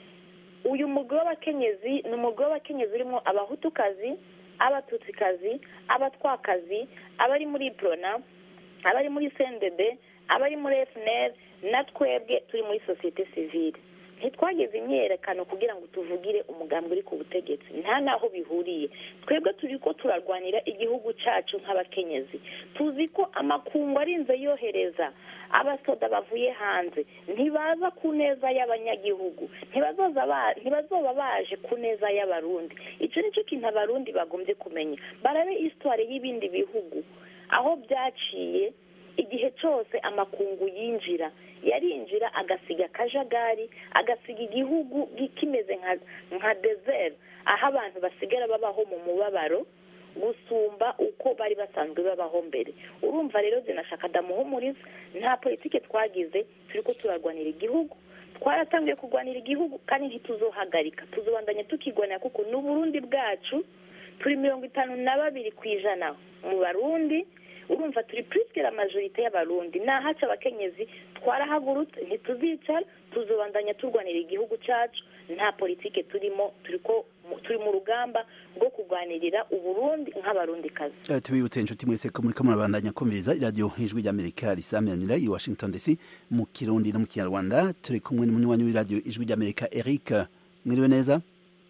uyu mugore w'abakenyezi ni umugore w'abakenyezi urimo abahutukazi abatutsikazi abatwakazi abari muri Prona abari muri C N D D abari muri F N L na twebwe turi muri societe civile ntitwageze imyerekano kugira ngo tuvugire umugambi uri ku butegetsi nta naho bihuriye twebwe turi ko turarwanira igihugu cacu nk'abakenyezi tuzi ko amakungu arinze yohereza abasoda bavuye hanze ntibaza ku neza y'abanyagihugu ntibazoza ba ntibazoba baje ku neza y'abarundi ico nico kintu abarundi bagombye kumenya barabe histoire y'ibindi bihugu aho byaciye igihe cyose amakungu yinjira yarinjira agasiga kajagari agasiga igihugu kimeze nka nka desert aho abantu basigara babaho mu mubabaro gusumba uko bari basanzwe babaho mbere urumva rero zinashaka damuhumuriza nta politike twagize turiko turarwanira igihugu twaratangiye kurwanira igihugu kandi ntituzohagarika tuzobandanya tukigwanira kuko n'uburundi bwacu turi mirongo itanu na babiri kwijana mu barundi urumva turi presque la majorité y'abarundi nahaca abakenyezi twarahagurutse ntituzicara tuzobandanya turwanira igihugu cacu nta politike turimo turiko turi mu rugamba rwo kurwanirira uburundi nk'abarundi kazi uh, tubibutse inshuti mwese ko muri kamwe bandanya komeza radio Ijwi ry'Amerika risamanira i Washington D C mu Kirundi no mu Kinyarwanda turi kumwe n'umunywanyi w'iradio Ijwi ry'Amerika Eric mwiriwe neza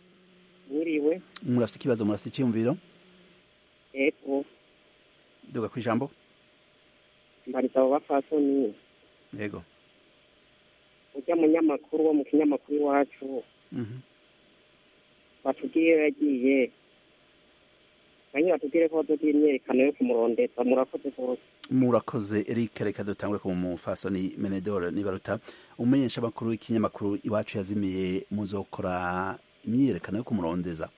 mwiriwe murafite ikibazo murafite icyumviro ego duga kwijambo mbariza abo bafasoni yego ujya munyamakuru wo mu kinyamakuru iwacu mhm batugiye yagiye banyine batubwire ko bazogira imyerekano yo kumurondeza murakoze rwose murakoze Eric reka dutangure ku mufasoni Menedor Nibaruta umenyesha makuru ikinyamakuru iwacu yazimiye muzokora imyerekano yo kumurondeza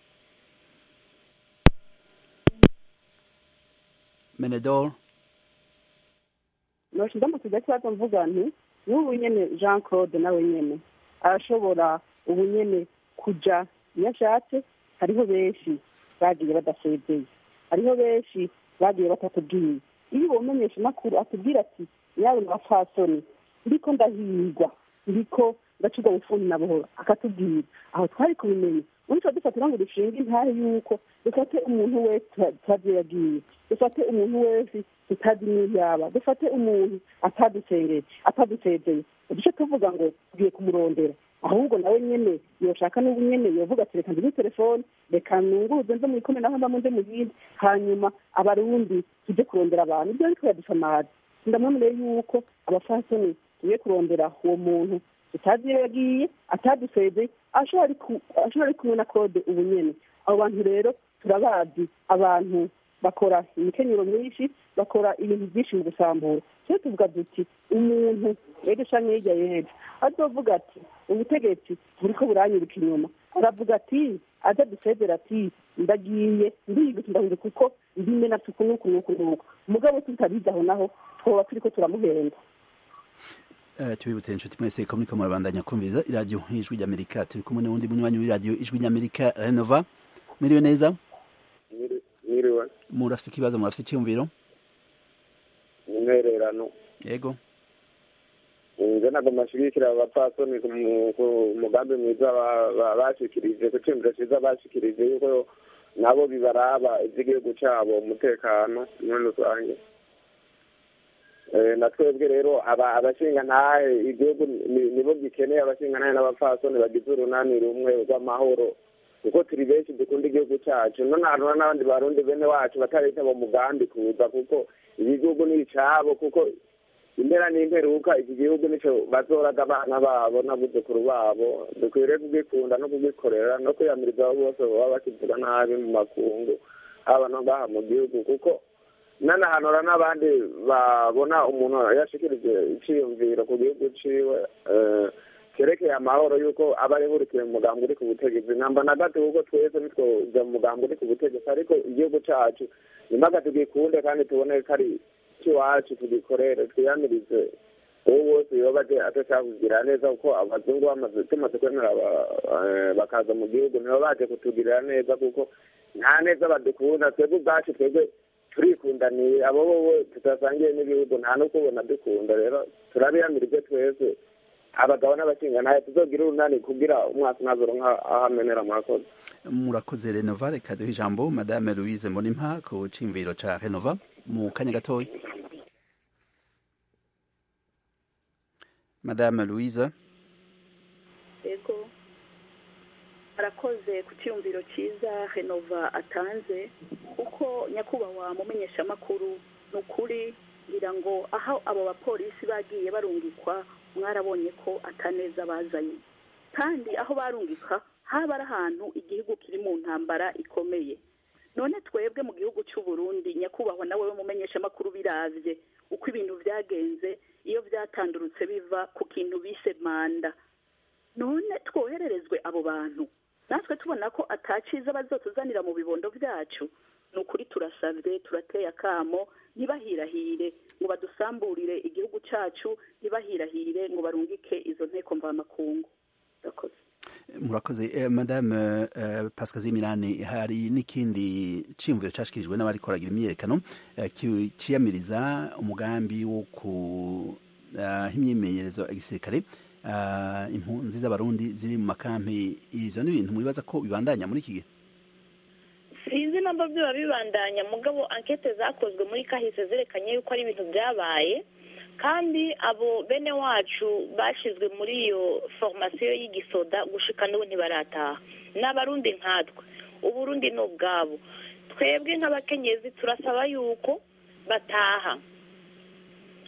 Menedor noshinda mu kigo cyacu mvuga nti n'ubu nyene Jean Claude nawe nyene arashobora ubu nyene kuja yashatse hariho benshi bagiye badasezeye hariho benshi bagiye batatubwiye iyo uwomenyesha makuru atubwira ati yawe mafasoni ndiko ndahirwa ndiko ndacurwa bufundi na buhoro akatubwira aho twari kubimenya uriko dufatira ngo dushinge intare yuko dufate umuntu wese tutazi yagiye dufate umuntu wese tutazi n'iyaba dufate umuntu atadusengeye atadusezeye duce tuvuga ngo tugiye kumurondera ahubwo nawe nyene yoshaka n'ubu nyene yovuga ati reka ndine telefone reka nunguruze nze muri komine naho mba nze mu yindi hanyuma abarundi tujye kurondera abantu ibyo ariko yadusamaza ndamwemereye yuko abafasoni tugiye kurondera uwo muntu tutazi iyo yagiye atadusezeye ashobora kumwe na kode ubu nyene abo bantu rero turabazi abantu bakora imikenyero myinshi bakora ibintu byinshi mu gusambura cyo tuvuga duti umuntu rero canke hirya yejo azovuga ati ubutegetsi buriko buranyirika inyuma aravuga ati aza dusezera ati ndagiye ndiyiguti ndahuze kuko ndime natuku nuku nuku nuku mugabo tutabizi aho naho twoba turiko turamuhenda tubibutse inshuti mwese ko muriko murabandanya kumviriza iradiyo ijwi ry'Amerika turi kumwe n'uwundi munywanyi w'iradiyo ijwi ry'Amerika Renova muriwe neza Miriwe murafite ikibazo murafite icyumviro intererano yego nje nagomba nshigikira abapfasoni ku mugambi mwiza bashikirije ku cimviro ciza bashikirije yuko nabo bibaraba ivy'igihugu cabo umutekano muri rusange na twebwe rero abashinga ntahe igihugu nibo gikeneye abashinga ntahe n'abapfasoni bagize urunani rumwe rw'amahoro kuko turi benshi dukunda igihugu cyacu none ahantu n'abandi barundi bene wacu batarita mu mugambi kuza kuko iki gihugu ni icabo kuko impera n'imperuka iki gihugu nico bazoraga abana babo n'abuzukuru babo dukwiriye kugikunda no kugikorera no kwiyamiriza abo bose baba bakivuga nabi mu makungu haba no ngaha mu gihugu kuko nanahanura n'abandi babona umuntu yashikirije iciyumviro ku gihugu ciwe kerekeye amahoro yuko aba arihurikiye mu mugambi uri ku butegetsi namba na gato kuko twese nitwoja mu mugambi uri ku butegetsi ariko igihugu cacu nimaga tugikunde kandi tubone ko ari iwacu tugikorere twiyamirize uwo wose yoba atashaka kugira neza kuko abazungu bamaze tumaze kwemera bakaza mu gihugu nibo baje kutugirira neza kuko nta neza badukunda twebwe ubwacu twebwe turikundaniye abo bobo tutasangiye n'ibihugu nta no kubona dukunda rero turabiyamirije twese abagabo n'abashinga naye tuzogira urunani kugira umwaka nazoronka ahamenera murakoze murakoze Renova reka duhe ijambo Madame Louise Mbonimpa ku cimviro ca Renova mu kanya gatoya Madame Louise yego arakoze ku cyumviro cyiza Renova atanze kuko nyakubahwa mumenyesha makuru n'ukuri ngira ngo aho abo bapolisi bagiye barungikwa mwarabonye ko ataneza bazanye kandi aho barungika haba ari ahantu igihugu kiri mu ntambara ikomeye none twebwe mu gihugu cy'u Burundi nyakubahwa nawe mumenyesha makuru biravye uko ibintu byagenze iyo byatandurutse biva ku kintu bise manda none twohererezwe abo bantu natwe tubona ko ataciza bazotuzanira mu bibondo byacu nukuri turasavye turateye akamo ntibahirahire ngo badusamburire igihugu cyacu ntibahirahire ngo barungike izo nteko mvamakungu murakoze murakoze eh, Madame eh, Pascal Zimirani hari n'ikindi cimviro cashikirijwe n'abari koragira imyerekano eh, ciyamiriza umugambi wo ku uh, imyimenyerezo igisirikare uh, impunzi z'abarundi ziri mu makampi ivyo ni ibintu mwibaza ko bibandanya muri iki gihe sinzi namba byo bibandanya mugabo enquete zakozwe muri kahise zerekanye yuko ari ibintu byabaye kandi abo bene wacu bashizwe muri iyo formation y'igisoda gushika n'ubu ntibarataha n'abarundi nkatwe uburundi no bwabo twebwe nk'abakenyezi turasaba yuko bataha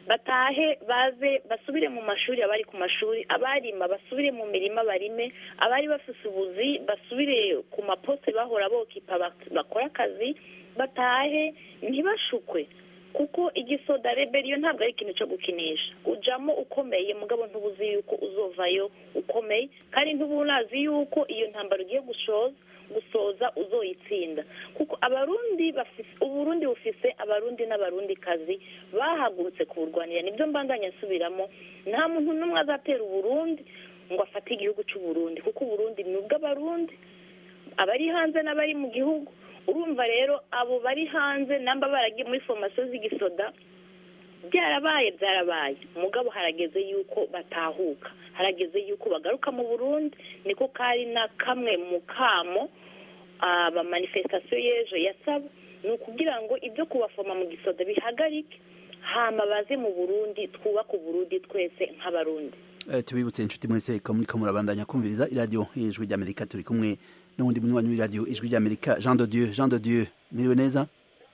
batahe baze basubire mu mashuri, abari ku mashuri, abarima basubire mu mirima barime, abari bafise ubuzi basubire ku maposte bahora bokipa bakora akazi, batahe ntibashukwe, kuko igisoda rebellion ntabwo ari ikintu cyo gukinisha. Ujamo ukomeye mugabo ntubuzi yuko uzovayo ukomeye, kandi ntubunazi yuko iyo ntambaro ugiye gushoza gusoza uzoyitsinda, kuko abarundi bafise uburundi bufise abarundi n'abarundi kazi bahagurutse kuburwanira. Nibyo mbandanya nsubiramo, nta muntu n'umwe azatera uburundi ngo afate igihugu cy'uburundi, kuko uburundi ni ubw'abarundi, abari hanze n'abari mu gihugu. Urumva rero abo bari hanze namba baragiye muri formation z'igisoda byarabaye byarabaye mugabo harageze yuko batahuka, harageze yuko bagaruka mu Burundi. Niko kari na kamwe mu kamo aba manifestation yejo yasaba, ni ukugira ngo ibyo kubafoma mu gisoda bihagarike, hama baze mu Burundi, twubaka Burundi twese nk'abarundi. Eh, tubibutse inshuti mwese ko muri kamurabandanya kumviriza iradio Ijwi ry'Amerika, turi kumwe n'undi munywanyi w'iradio Ijwi ry'Amerika, Jean de Dieu. Jean de Dieu, mwiriwe neza?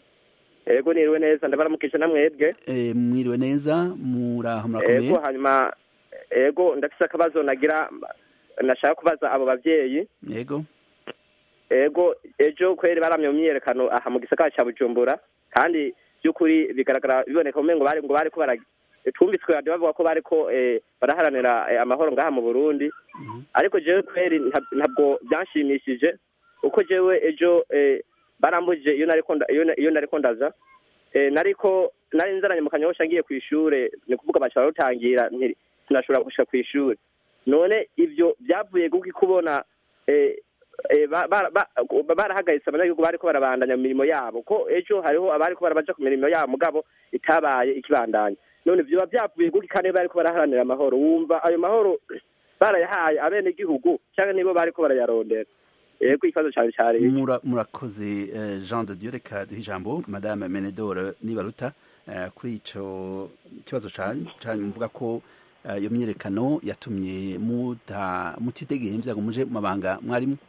Ego niriwe neza, ndabaramukije namwebwe. Eh, mwiriwe neza, muraho murakomeye? Ego hanyuma ego ndafise akabazo nagira nashaka kubaza abo bavyeyi. Ego. Ego ejo kweri baramye mu myerekano aha mu gisagara ca Bujumbura, kandi byukuri bigaragara biboneka umengo bari ngo bari ko bara twumvitswe radio bavuga ko bari ko eh, baraharanira eh, amahoro ngaha mu Burundi. Mm -hmm. Ariko jewe kweri ntabwo byanshimishije uko jewe ejo eh, barambuje iyo nariko iyo nariko ndaza eh, nariko nari nzaranye mu Kanyosha ngiye ku ishure, ni kuvuga bashara rutangira ntinashobora gushika ku ishure. None ivyo byavuye guki kubona eh, eh, barahagaritse abanyagihugu bariko barabandanya mu mirimo yabo, ko ejo hariho abariko barabaja ku mirimo yabo mugabo itabaye ikibandanya. None vyo byavuye guki kandi bariko baraharanira amahoro? Wumva ayo mahoro barayahaye abene igihugu cyangwa nibo bariko barayarondera? Ego ikibazo cyane cyane murakoze. uh, Jean de Dieu, reka duhe ijambo Madame Menedore Nibaruta uh, kuri ico kibazo cyane cyane mvuga ko iyo uh, myerekano yatumye muta mutitegeye imvyago muje mu mabanga mwarimu.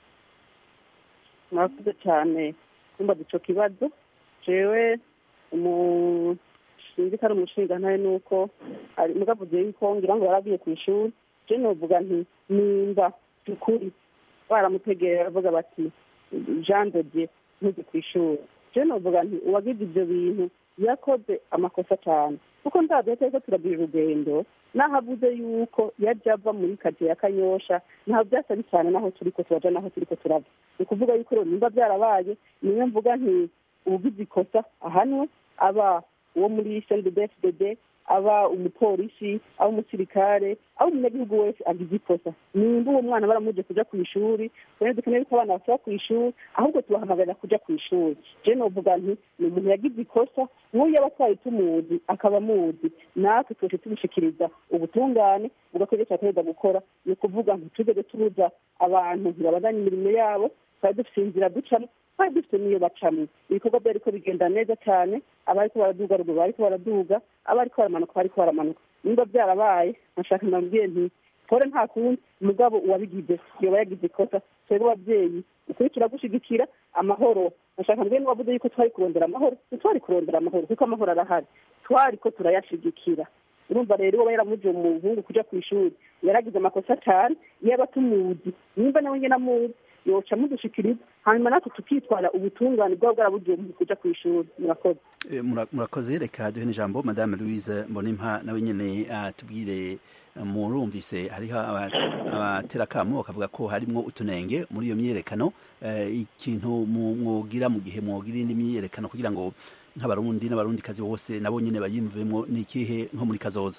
Murakoze cyane kumba ico kibazo. Jewe umu sinzi kari umushinga ntaye nuko ari mugavuze yuko ngira ngo yaragiye ku ishuri. Je novuga nti nimba tukuri baramutegera bavuga bati Jean de Dieu ntuzi ku ishuri. Je novuga nti uwagize ibyo bintu yakoze amakosa cyane, kuko ndazi ko turagira urugendo nahavuze yuko yaje ava muri kaje ya Kanyosha, naho byasa cyane naho turiko turaja naho turiko turava. Ni kuvuga yuko rero nimba byarabaye, niyo mvuga nti ugize ikosa ahanwe, aba uwo muri C N D D F D D, aba umupolisi, aba umusirikare, aba umunyagihugu wese agize ikosa. Nimba uwo mwana baramuje kuja ku ishuri, twene dukeneye ko abana basaba ku ishuri, ahubwo tubahamagarira kuja ku ishuri. Je novuga nti ni umuntu yagize ikosa, nk'uyu yaba twari tumuzi akaba muzi, natwe twese tubishikiriza ubutungane bugakwiriye cyatereza gukora. Ni kuvuga nti tugeze turuza abantu ntibabandanye imirimo yabo, twari dufite inzira ducamo, twari dufite niyo bacamo. Ibikorwa byariko bigenda neza cyane, abariko baraduga ruguru bariko baraduga, abariko baramanuka bariko baramanuka. Nimba byarabaye nashaka ndambwiye nti pore nta kundi mugabo uwabigize yoba yagize ikosa. Twebwe abavyeyi ukuri turagushigikira amahoro. Nashaka mbwiye n'uwavuze yuko twari kurondera amahoro, twari kurondera amahoro kuko amahoro arahari, twari ko turayashigikira. Urumva rero uwo yaramuje umuhungu kuja ku ishuri yaragize amakosa cyane. Yaba tumuzi nimba nawe nyene amuzi yoca mudushikiriza, hanyuma natwe tukitwara ubutungane bwabo bwarabugiye mu kuja ku ishuri. Murakoze. E, murakoze. Reka duhe n'ijambo Madame Louise Mbonimpa nawe nyene atubwire. Uh, murumvise hariho abaterakamo bakavuga ko harimo utunenge muri iyo myerekano. Uh, ikintu mwogira mu gihe mwogira indi myerekano kugira ngo nk'abarundi n'abarundi kazi bose nabo nyene bayimvemo ni ikihe nko muri kazoza?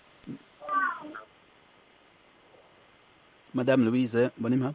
Madame Louise Mbonimpa.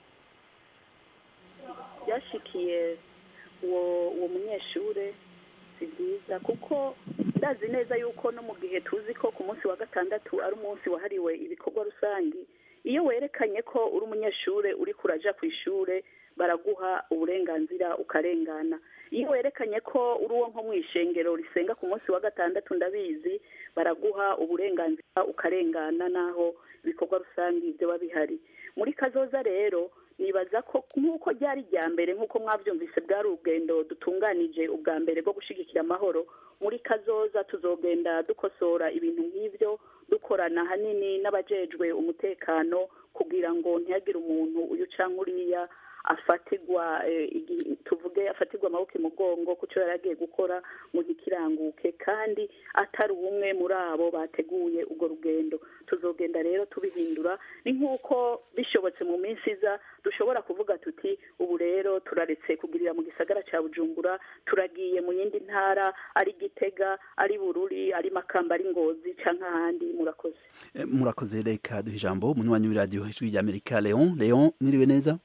Yashikiye uwo uwo munyeshure si byiza, kuko ndazi neza yuko no mu gihe tuzi ko ku munsi wa gatandatu ari umunsi wahariwe ibikorwa rusangi, iyo werekanye ko uri umunyeshure uri kuraja ku ishure baraguha uburenganzira ukarengana. Iyo werekanye ko uri uwo nko mu ishengero risenga ku munsi wa gatandatu ndabizi baraguha uburenganzira ukarengana naho ibikorwa rusangi byo babihari. Muri kazoza rero nibaza ko nk'uko ryari rya mbere nk'uko mwabyumvise bwari urugendo dutunganije ubwa mbere bwo gushyigikira amahoro muri kazoza tuzogenda dukosora ibintu nk'ibyo dukorana hanini n'abajejwe umutekano kugira ngo ntihagire umuntu uyu canke uriya afatirwa tuvuge afatirwa amaboko imugongo kuco yaragiye gukora mu gikiranguke kandi atari umwe muri abo bateguye urwo rugendo tuzogenda rero tubihindura ni nk'uko bishobotse mu minsi iza dushobora kuvuga tuti ubu rero turaretse kugirira mu gisagara ca Bujumbura turagiye mu yindi ntara ari Gitega ari Bururi ari Makamba ari Ngozi canke ahandi murakoze e, murakoze reka duha ijambo munywanyi w'iradio hejuru y'Amerika Leon Leon mwiriwe neza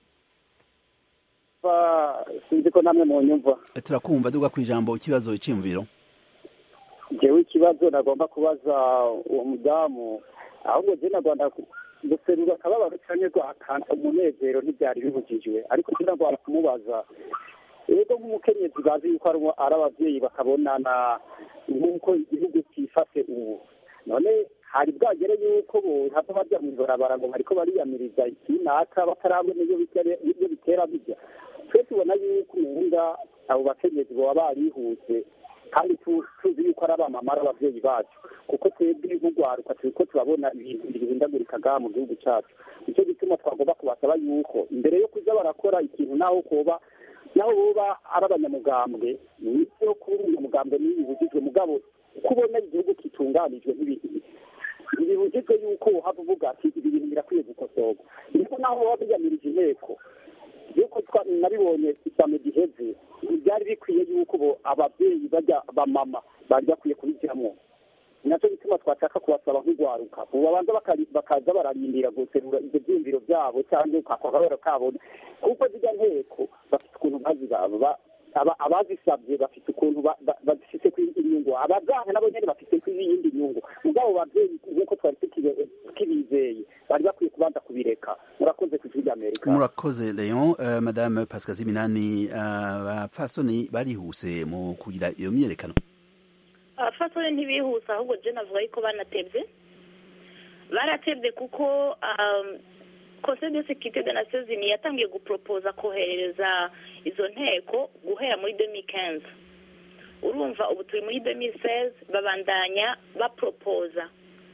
sinzi ko namwe mu nyumva turakumva duga ku ijambo ikibazo cy'imviro jewe ikibazo nagomba kubaza uwo mudamu ahubwo je nagomba guserura akababaro cyane rwakana umunezero ntibyari bibujijwe ariko kugira ngo kumubaza ego nk'umukenyezi bazi yuko ari abavyeyi bakabonana nk'uko igihugu cyifashe ubu none hari bwagere yuko bo hava bajya mu ibarabara ngo bariko bariyamiriza ikinaka batarabona iyo bitera bijya twe tubona yuko umenga abo bakenyezi boba barihuse kandi tuzi yuko ari abamama ari abavyeyi bacu kuko twebwe nk'urwaruka turiko turabona ibintu bihindagurika mu gihugu cyacu nicyo gituma twagomba kubasaba yuko imbere yo kuza barakora ikintu naho koba naho boba ari abanyamugambwe n'icyo kuba umunyamugambwe n'ibibujijwe mugabo kubona igihugu kitunganijwe n'ibintu ntibibujijwe yuko wahava uvuga ati ibi bintu birakwiye gukosorwa niko naho waba biyamirije inteko yuko nabibonye isame giheze byari bikwiye yuko ababyeyi bajya bamama bari bakwiye kubijyamo nacyo gituma twashaka kubasaba nk'urwaruka ubu babanza bakaza bararindira guserura ibyo byiyumviro byabo cyangwa akakababaro kabo kuko zijya nteko bafite ukuntu bazibaba abazisabye bafite ukuntu bazifite inyungu abaganga nabo nyine bafite iyindi nyungu mugabo babyeyi nk'uko twari tukibizeye bari bakwiye kubanza kubireka murakoze ku ijwi ry'Amerika murakoze Leon uh, madame Pascal Ziminani abapfasoni uh, barihuse mu kugira iyo myerekano abapfasoni ntibihuse ahubwo je navuga yuko banatevye baratevye kuko um, Conseil de sécurité des Nations Unies yatangiye gupropoza koherereza izo nteko guhera muri deux mille quinze urumva ubu turi muri deux mille seize babandanya bapropoza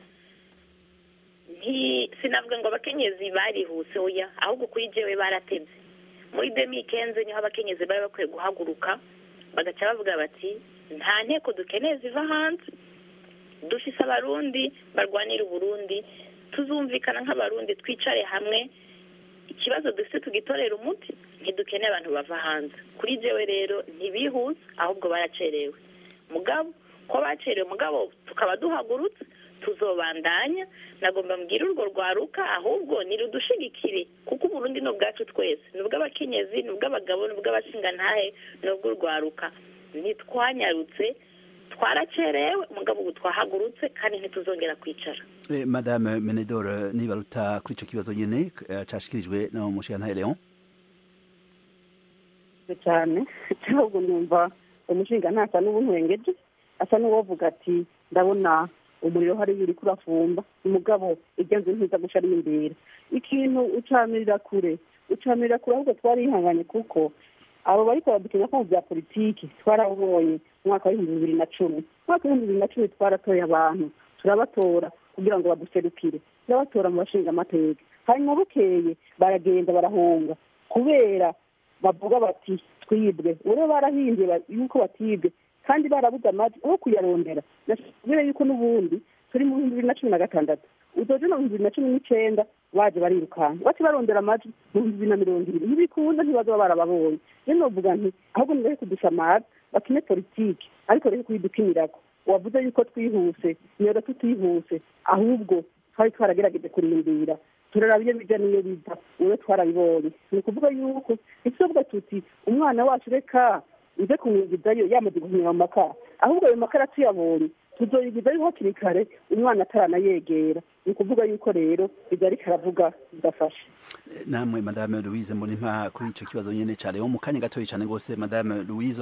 nti sinavuga ngo abakenyezi barihuse oya ahubwo kuri jewe baratevye muri deux mille quinze niho abakenyezi bari bakwiye guhaguruka bagaca bavuga bati nta nteko dukeneye ziva hanze dushise abarundi barwanira uburundi tuzumvikana nk'abarundi twicare hamwe ikibazo dufite tugitorera umuti ntidukeneye abantu bava hanze kuri jewe rero ntibihuse ahubwo baracerewe mugabo ko bacerewe mugabo tukaba duhagurutse tuzobandanya nagomba mbwira urwo rwaruka ahubwo nirudushigikire kuko uburundi ni ubwacu twese ni ubw'abakenyezi ni ubw'abagabo ni ubw'abashingantahe ni ubw'urwaruka ntitwanyarutse twaracerewe mugabo ubu twahagurutse kandi ntituzongera kwicara eh, madame Menedor nibaruta kuri ico kibazo nyene uh, cashikirijwe no mushingantahe Leon cyane cyangwa numva umushingantahe asa n'ubunwengeje asa n'uwovuga ati ndabona umuriro hari uri kurafumba umugabo igenze ntiza gusha ari imbere ikintu ucamirira kure ucamirira kure ahubwo twarihanganye kuko abo bariko badukenya ko bya politiki twarabonye umwaka w'ibihumbi bibiri na cumi umwaka w'ibihumbi bibiri na cumi twaratoye abantu turabatora kugira ngo baduserukire turabatora mu bashinga amateka hanyuma bukeye baragenda barahunga kubera bavuga bati twibwe ure barahimbye yuko batibwe kandi barabuze amajwi aho kuyarondera kubera yuko n'ubundi turi mu bihumbi bibiri na cumi na gatandatu uzoje no mu bihumbi bibiri na cumi n'icyenda baje barirukanka bati barondera amajwi mu bihumbi bibiri na mirongo ibiri ntibikunda ntibazoba barababonye rero novuga nti ahubwo nibahe kudushamara bakine politiki ariko rero kuyidukinirako wavuze yuko twihuse niyo tutihuse ahubwo twari twaragerageje kurindira turaraba iyo bija n'iyo biva uwo twarabibonye ni ukuvuga yuko ntituvuga tuti umwana wacu reka uze kumwigizayo yamaze guhinyura mu makara ahubwo ayo makara tuyabonye tuzoyigizayo hakiri kare umwana ataranayegera ni ukuvuga yuko rero ibyo ariko aravuga bidafashe namwe madame Louise Mbonimpa kuri ico kibazo nyene ca Leon mu kanya gatoyi cane gose madame Louise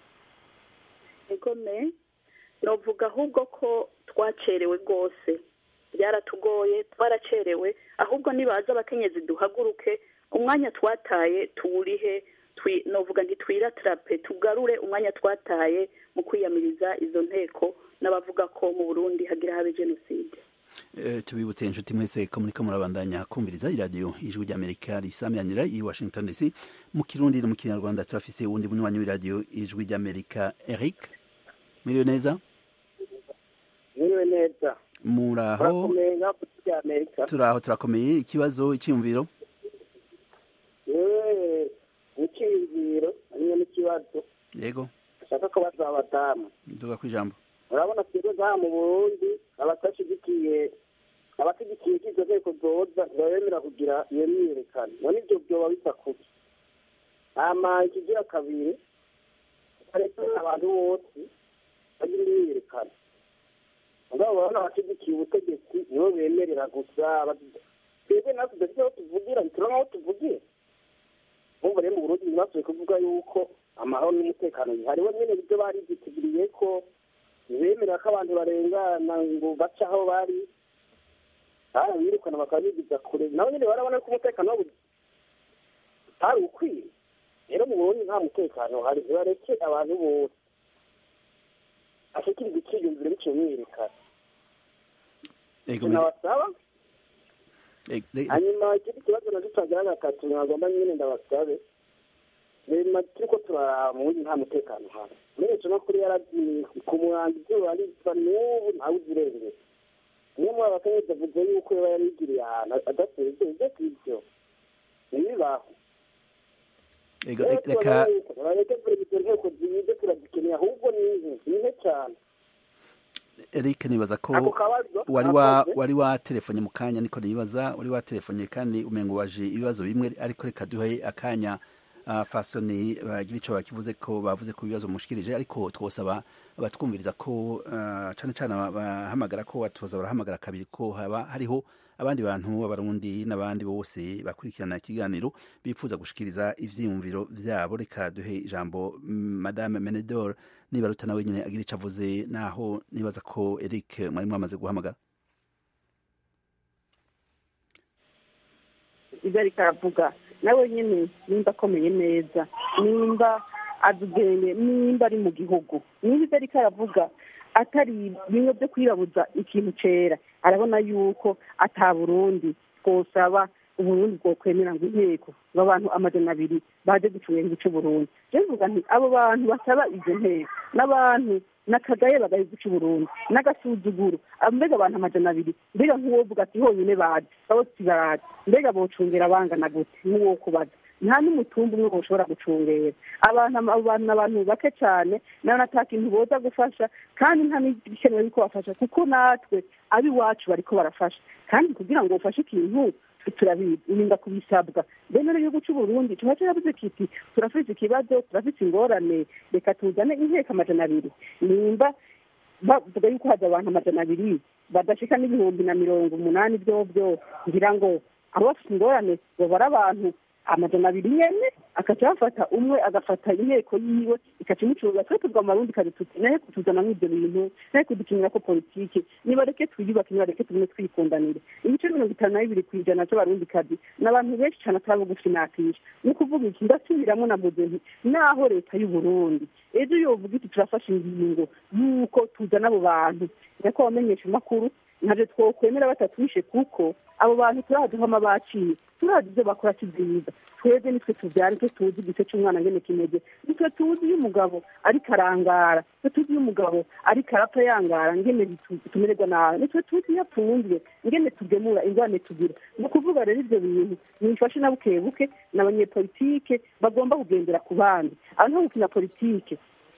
egome novuga ahubwo ko twacerewe rwose byaratugoye twaracerewe ahubwo nibaza abakenyezi duhaguruke umwanya twataye tuwurihe novuga nti twiratarape tugarure umwanya twataye mu kwiyamiriza izo nteko n'abavuga ko mu Burundi hagira habe jenoside. Tubibutse inshuti mwese ko muriko murabandanya kumviriza iradiyo ijwi ry'Amerika risamyanira i Washington D C mu Kirundi no mu Kinyarwanda. Turafise uwundi munywanyi w'iradiyo ijwi ry'Amerika, Eric. Miriwe neza? Miriwe neza. Muraho? Turaho turakomeye. Ikibazo, icyumviro? Eh, icyumviro niyo n'ikibazo. Yego. Shaka ko bazabadamu. Nduga kwijambo. Urabona twebwe za mu Burundi abatashigikiye abashigikiye ikizo zeko zoza bemera kugira iyo myiyerekano. None ibyo byoba bisakuye. Ama ikigira kabiri ariko abantu bose bagira imyiyerekano. Ngabo bana bashigikiye ubutegetsi nibo bemerera gusa twebwe natwe dufite tuvugira turonka aho tuvugiye. Umva rero mu Burundi ntibasuye kuvuga yuko amahoro n'umutekano hariho nyine ibyo bari bitigiriye ko bemera ko abantu barengana ngo baca aho bari birukana bakabigiza kure nabo nyine barabona ko umutekano wabo utari ukwiye. Rero mu Burundi nta mutekano hari, bareke abantu bose ashikira igiciyumviro biciye mwiyerekana. Nabasaba hanyuma ikindi kibazo na tutagira gatatu nagomba nyine ndabasabe rema turiko turamuzi nta mutekano hano mwejo no kuri yaragiye ku murangi izuba riva n'ubu ntawe uzirengera. Niyo muri abakenyezi avuze yuko yaba yarigiriye ahantu adaseze ibyo kw'ivyo ntibibaho. Reka bareke perezida nteko zize turazikeneye ahubwo ni nke cyane. Eric, nibaza ko wari wa wari wa telefone mu kanya niko nibaza wari wa telefone kandi umengo waje ibibazo bimwe ariko reka duhe akanya uh, fasoni bagira ico bakivuze ko bavuze ku bibazo mushikirije ariko twosaba abatwumviriza ko uh, cane cane bahamagara ko watoza barahamagara kabiri ko haba hariho abandi bantu abarundi n'abandi bose bakurikirana ikiganiro bifuza gushikiriza ivyiyumviro vyabo. Reka duhe ijambo Madame Menedor niba ruta nawe nyine agira ico avuze naho nibaza ko Eric mwari mwamaze guhamagara. Ibyo ariko aravuga nawe nyine nimba akomeye neza nimba adugenge nimba ari mu gihugu niba ibyo ariko aravuga atari bimwe byo kwirabuza ikintu cera arabona yuko ata Burundi twosaba Uburundi bwo kwemera ngo inteko abantu amajana abiri baje gucunga igice Burundi. Je mvuga nti abo bantu basaba izo nteko n'abantu nakagaye bagaye guca Burundi n'agasuzuguro mbega abantu amajana abiri mbega nk'uwovuga ati honyine baje bose baraje mbega bocungera bangana gute n'uwo kubaza nta n'umutumba umwe ushobora gucungera abantu abantu n'abantu bake cyane nana atakintu boza gufasha kandi nta n'ibikenewe yuko bafasha kuko natwe abi wacu bariko barafasha kandi kugira ngo ufashe ikintu turabizi urinda kubisabwa. Rero rero yuko cy'Uburundi tuhaje yavuze kiti turafite ikibazo turafite ingorane reka tuzane inteka amajana abiri nimba bavuga yuko haza abantu amajana abiri badashika n'ibihumbi na mirongo umunani byo byo ngira ngo abo bafite ingorane babara abantu amajana abiri nyene akaca bafata umwe agafata inteko yiwe ikacimucuruza twe tubwa marundi kare tutene kutuzana n'ibyo bintu naye kudukinira ko politike niba reke twiyubaka niba reke tugume twikundanire ibice mirongo itanu na bibiri kwijana cy'abarundi kazi n'abantu benshi cyane atari gufinakisha ni kuvuga iki ndasubiramo na mugenzi naho leta y'u Burundi ejo yovuga iti turafasha ingingo yuko tuzana abo bantu nako bamenyesha amakuru ntaje twokwemera batatwishe kuko abo bantu turaduha amabaciye turazi ibyo bakora kiziza twebwe nitwe tubyara twe tuzi igice cy'umwana ngene kimeze nitwe tuzi y'umugabo ariko arangara twe tuzi y'umugabo ariko arapfa yangara ngene tumererwa nawe nitwe tuzi yapfunzwe ngene tugemura ingwane tugira ni ukuvuga rero ibyo bintu nifashe na buke buke n'abanyepolitike bagomba kugendera ku bandi abantu nko gukina politike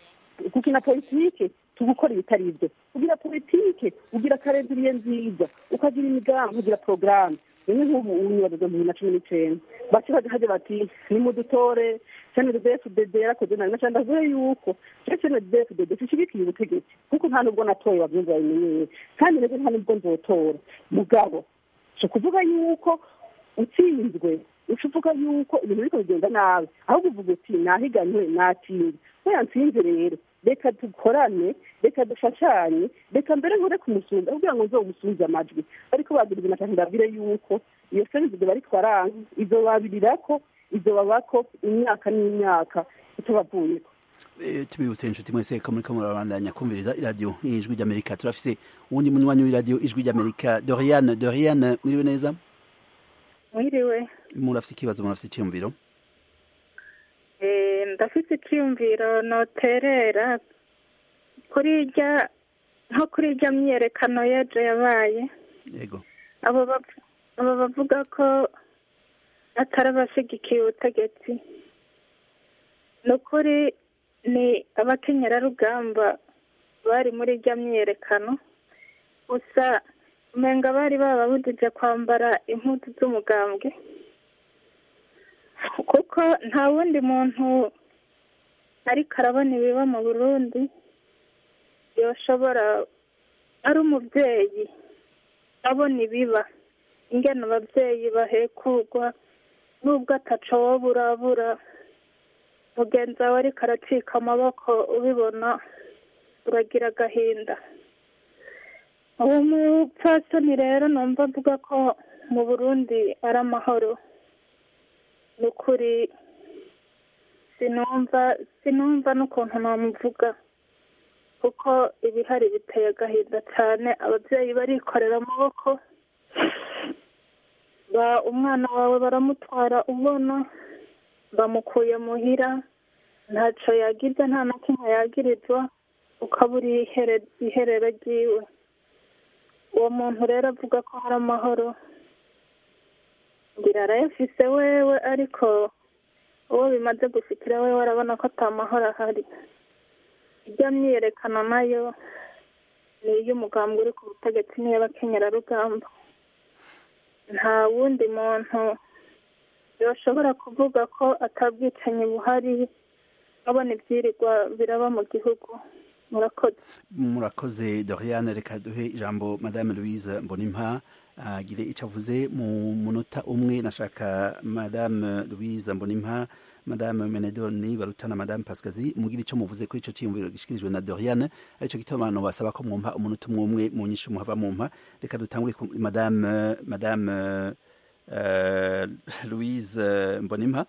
gukina politike tugukora ibitari ibyo ugira politike ugira karendiriye nziza ukagira imigambi ugira porogaramu rimwe nk'ubu unyubaza mu bibiri na cumi n'icenda bati baje bati nimudutore sene de F D D yarakoze nabi nacanda avuye yuko sene de F D D sishigikiye ubutegetsi kuko nta nubwo natoye babyumva bimenyeye kandi neze nta nubwo nzotora mugabo cyo kuvuga yuko utsinzwe ucuvuga yuko ibintu biko bigenda nabi ahubwo uvuga uti nahiganwe natinze we yantsinze rero reka dukorane reka dufashanye reka mbere nkore kumusunza kugira ngo nzomusunze amajwi ariko bagiriza natanga ndabwire yuko iyo senzido bari twaranka izo babirirako izo babako imyaka n'imyaka itabavuyeko. Tubibutse inshuti mwese ko muri ko murabandanya kumviriza iradiyo ijwi ry'Amerika. Turafise uwundi munywanyi w'iradiyo ijwi ry'Amerika, Doriane. Doriane, mwiriwe neza? Mwiriwe. Murafise ikibazo, murafise icyumviro? Eh, ndafise icyumviro noterera kuri irya nko kuri irya myerekano yaje yabaye. Yego. Abo abo bavuga ko atari abashigikiye ubutegetsi. Nukuri ni abakenyerarugamba bari muri irya myerekano, gusa umenga bari bababujije kwambara impuzu z'umugambwe kuko nta wundi muntu ariko arabona ibiba mu Burundi yoshobora ari umubyeyi abona ibiba ingene ababyeyi bahekurwa nubwo ataco woba urabura mugenzi wawe ariko aracika amaboko ubibona uragira agahinda. Uwo mupfasoni rero numva avuga ko mu Burundi ari amahoro, ni ukuri sinumva sinumva n'ukuntu namuvuga kuko ibihari biteye agahinda cyane. Ababyeyi barikorera amaboko, ba umwana wawe baramutwara ubona bamukuye muhira ntacyo yagize nta na kimwe yagirizwa ukabura iherero ryiwe. Uwo muntu rero avuga ko hari amahoro ngira arayafise wewe, ariko uwo bimaze gushikira wewe arabona ko ata mahoro ahari. Irya myiyerekano nayo ni iy'umugambwe uri ku butegetsi n'iy'abakenyerarugamba. Nta wundi muntu yoshobora kuvuga ko atabwicanyi buhari abona ibyirirwa biraba mu gihugu. Murakoze. Murakoze Doriane. Reka duhe ijambo Madame Louise Mbonimpa agire icyo avuze mu munota umwe. Nashaka Madame Louise Mbonimpa, Madame Menedor Nibaruta na Madame Pascazi mugire icyo muvuze kuri icyo cyiyumviro gishikirijwe na Doriane, aricyo gituma abantu basaba ko mwumva umunota umwe umwe mu nyishu muhava mumpa. Reka dutangure ku Madame Madame uh, Louise Mbonimpa.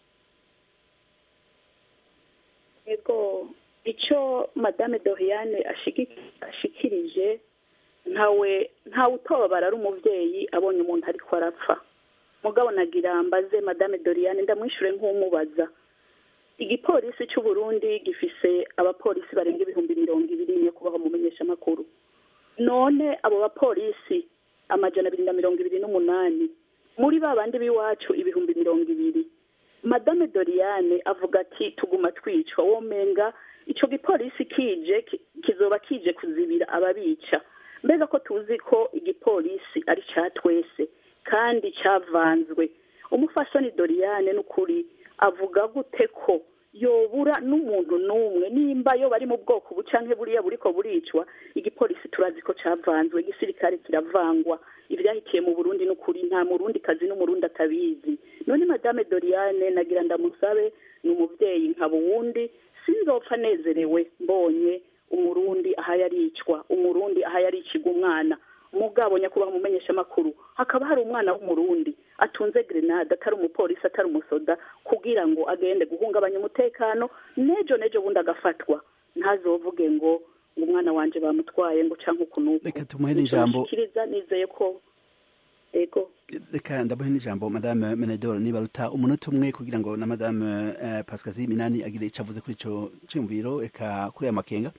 Ego, icyo Madame Doriane ashikirije ntawe ntawe utobara ari umuvyeyi abonye umuntu ariko arapfa. Mugabo nagira mbaze Madame Doriane ndamwishure nk'umubaza. Igipolisi cy'u Burundi gifise abapolisi barenga ibihumbi mirongo ibiri nyekubaho mu menyesha makuru. None abo bapolisi amajana abiri na mirongo ibiri n'umunani muri babandi biwacu ibihumbi mirongo ibiri. Madame Doriane avuga ati tuguma twicwa, womenga ico gipolisi kije kizoba kije kuzibira ababica. Mbega ko tuzi ko igipolisi ari ca twese kandi cavanzwe. Umufasoni Doriane n'ukuri avuga gute ko yobura n'umuntu n'umwe nimba yo bari mu bwoko bucanke buriya buriko buricwa. Igipolisi turazi ko cavanzwe, igisirikare kiravangwa. Ivyahitiye mu Burundi n'ukuri nta murundi kazi n'umurundi atabizi. None Madame Doriane nagira ndamusabe ni umuvyeyi nkabo wundi sinzopfa nezerewe mbonye umurundi aha yaricwa, umurundi aha yaricirwa umwana. Mugabo nyakubaha mumenyesha makuru hakaba hari umwana w'umurundi atunze grenade atari umupolisi atari umusoda kugira ngo agende guhungabanya umutekano nejo nejo bundi agafatwa. Ntazovuge ngo umwana wanje bamutwaye ngo canke ukunuko. Reka tumuhe n'ijambo. Kiriza nizeye ko ego. Reka ndamuhe n'ijambo Madame Menedor Nibaruta umunota umwe kugira ngo na Madame uh, Pascazi Minani agire icyo avuze kuri ico cyumviro eka kuri aya makenga.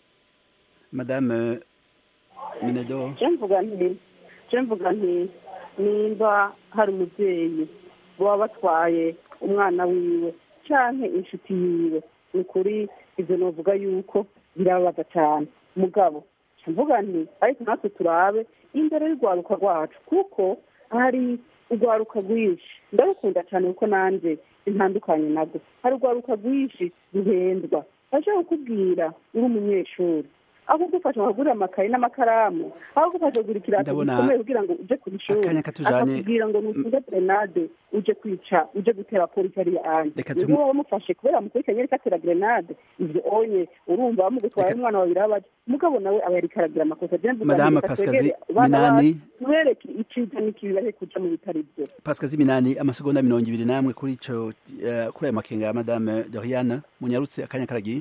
Madame Menedor. Jemvuga nti jemvuga nti nimba hari umuvyeyi baba batwaye umwana wiwe canke inshuti yiwe ni kuri ivyo novuga yuko birababaza cyane. Mugabo mvuga nti ariko natwe turabe imbere y'urwaruka rwacu kuko hari urwaruka rwinshi ndabukunda cyane kuko nanje intandukanye nabwo. Hari urwaruka rwinshi ruhendwa ashaka kukubwira uri umunyeshuri aho kugufasha kugura amakaye n'amakaramu aho kugufasha kugura ikirato gikomeye kugira ngo uje ku ishuri akakubwira ngo nutunge grenade uje kwica uje gutera polisi ari anje niba wamufashe kubera mukurikiranye ariko atera grenade ivyo onye urumva bamugutwara umwana wa birabaje mugabo nawe aba yariko aragira amakosa Madame Pascazi Minani wereke iciza n'ikibibahe kuja mu bitari byo Pascazi Minani amasegonda mirongo ibiri namwe kuri ico kuri ayo makenga ya Madame Doriane munyarutse akanya karagiye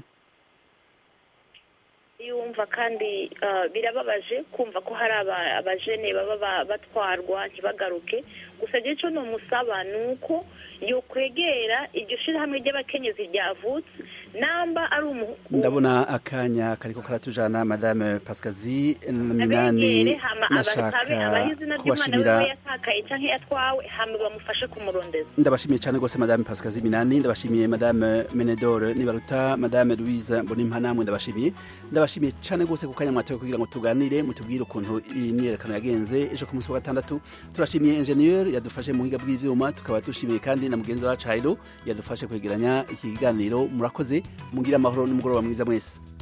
yumva kandi birababaje kumva ko hari abajene baba batwarwa ntibagaruke gusa je cyo no musaba nuko yo kwegera iryo shirahamwe ry'abakenyezi ryavutse namba ari umu ndabona akanya kariko karatujana Madame Pascazi Minani nashaka kubashimira yatakaye canke yatwawe hama bamufashe kumurondeza ndabashimiye cyane gose Madame Pascazi Minani ndabashimiye Madame Menedore Nibaruta Madame Louise Mbonimpa namwe ndabashimiye ndabashimiye cyane gose kukanya mwatoye kugira ngo tuganire mutubwire ukuntu imyerekano yagenze ejo ku munsi wa gatandatu turashimiye ingenieur yadufashe mu higa bw'ivyuma tukaba dushimiye kandi na mugenzi wacu Hailo yadufashe kwegeranya iki kiganiro murakoze mugira amahoro n'umugoroba mwiza mwese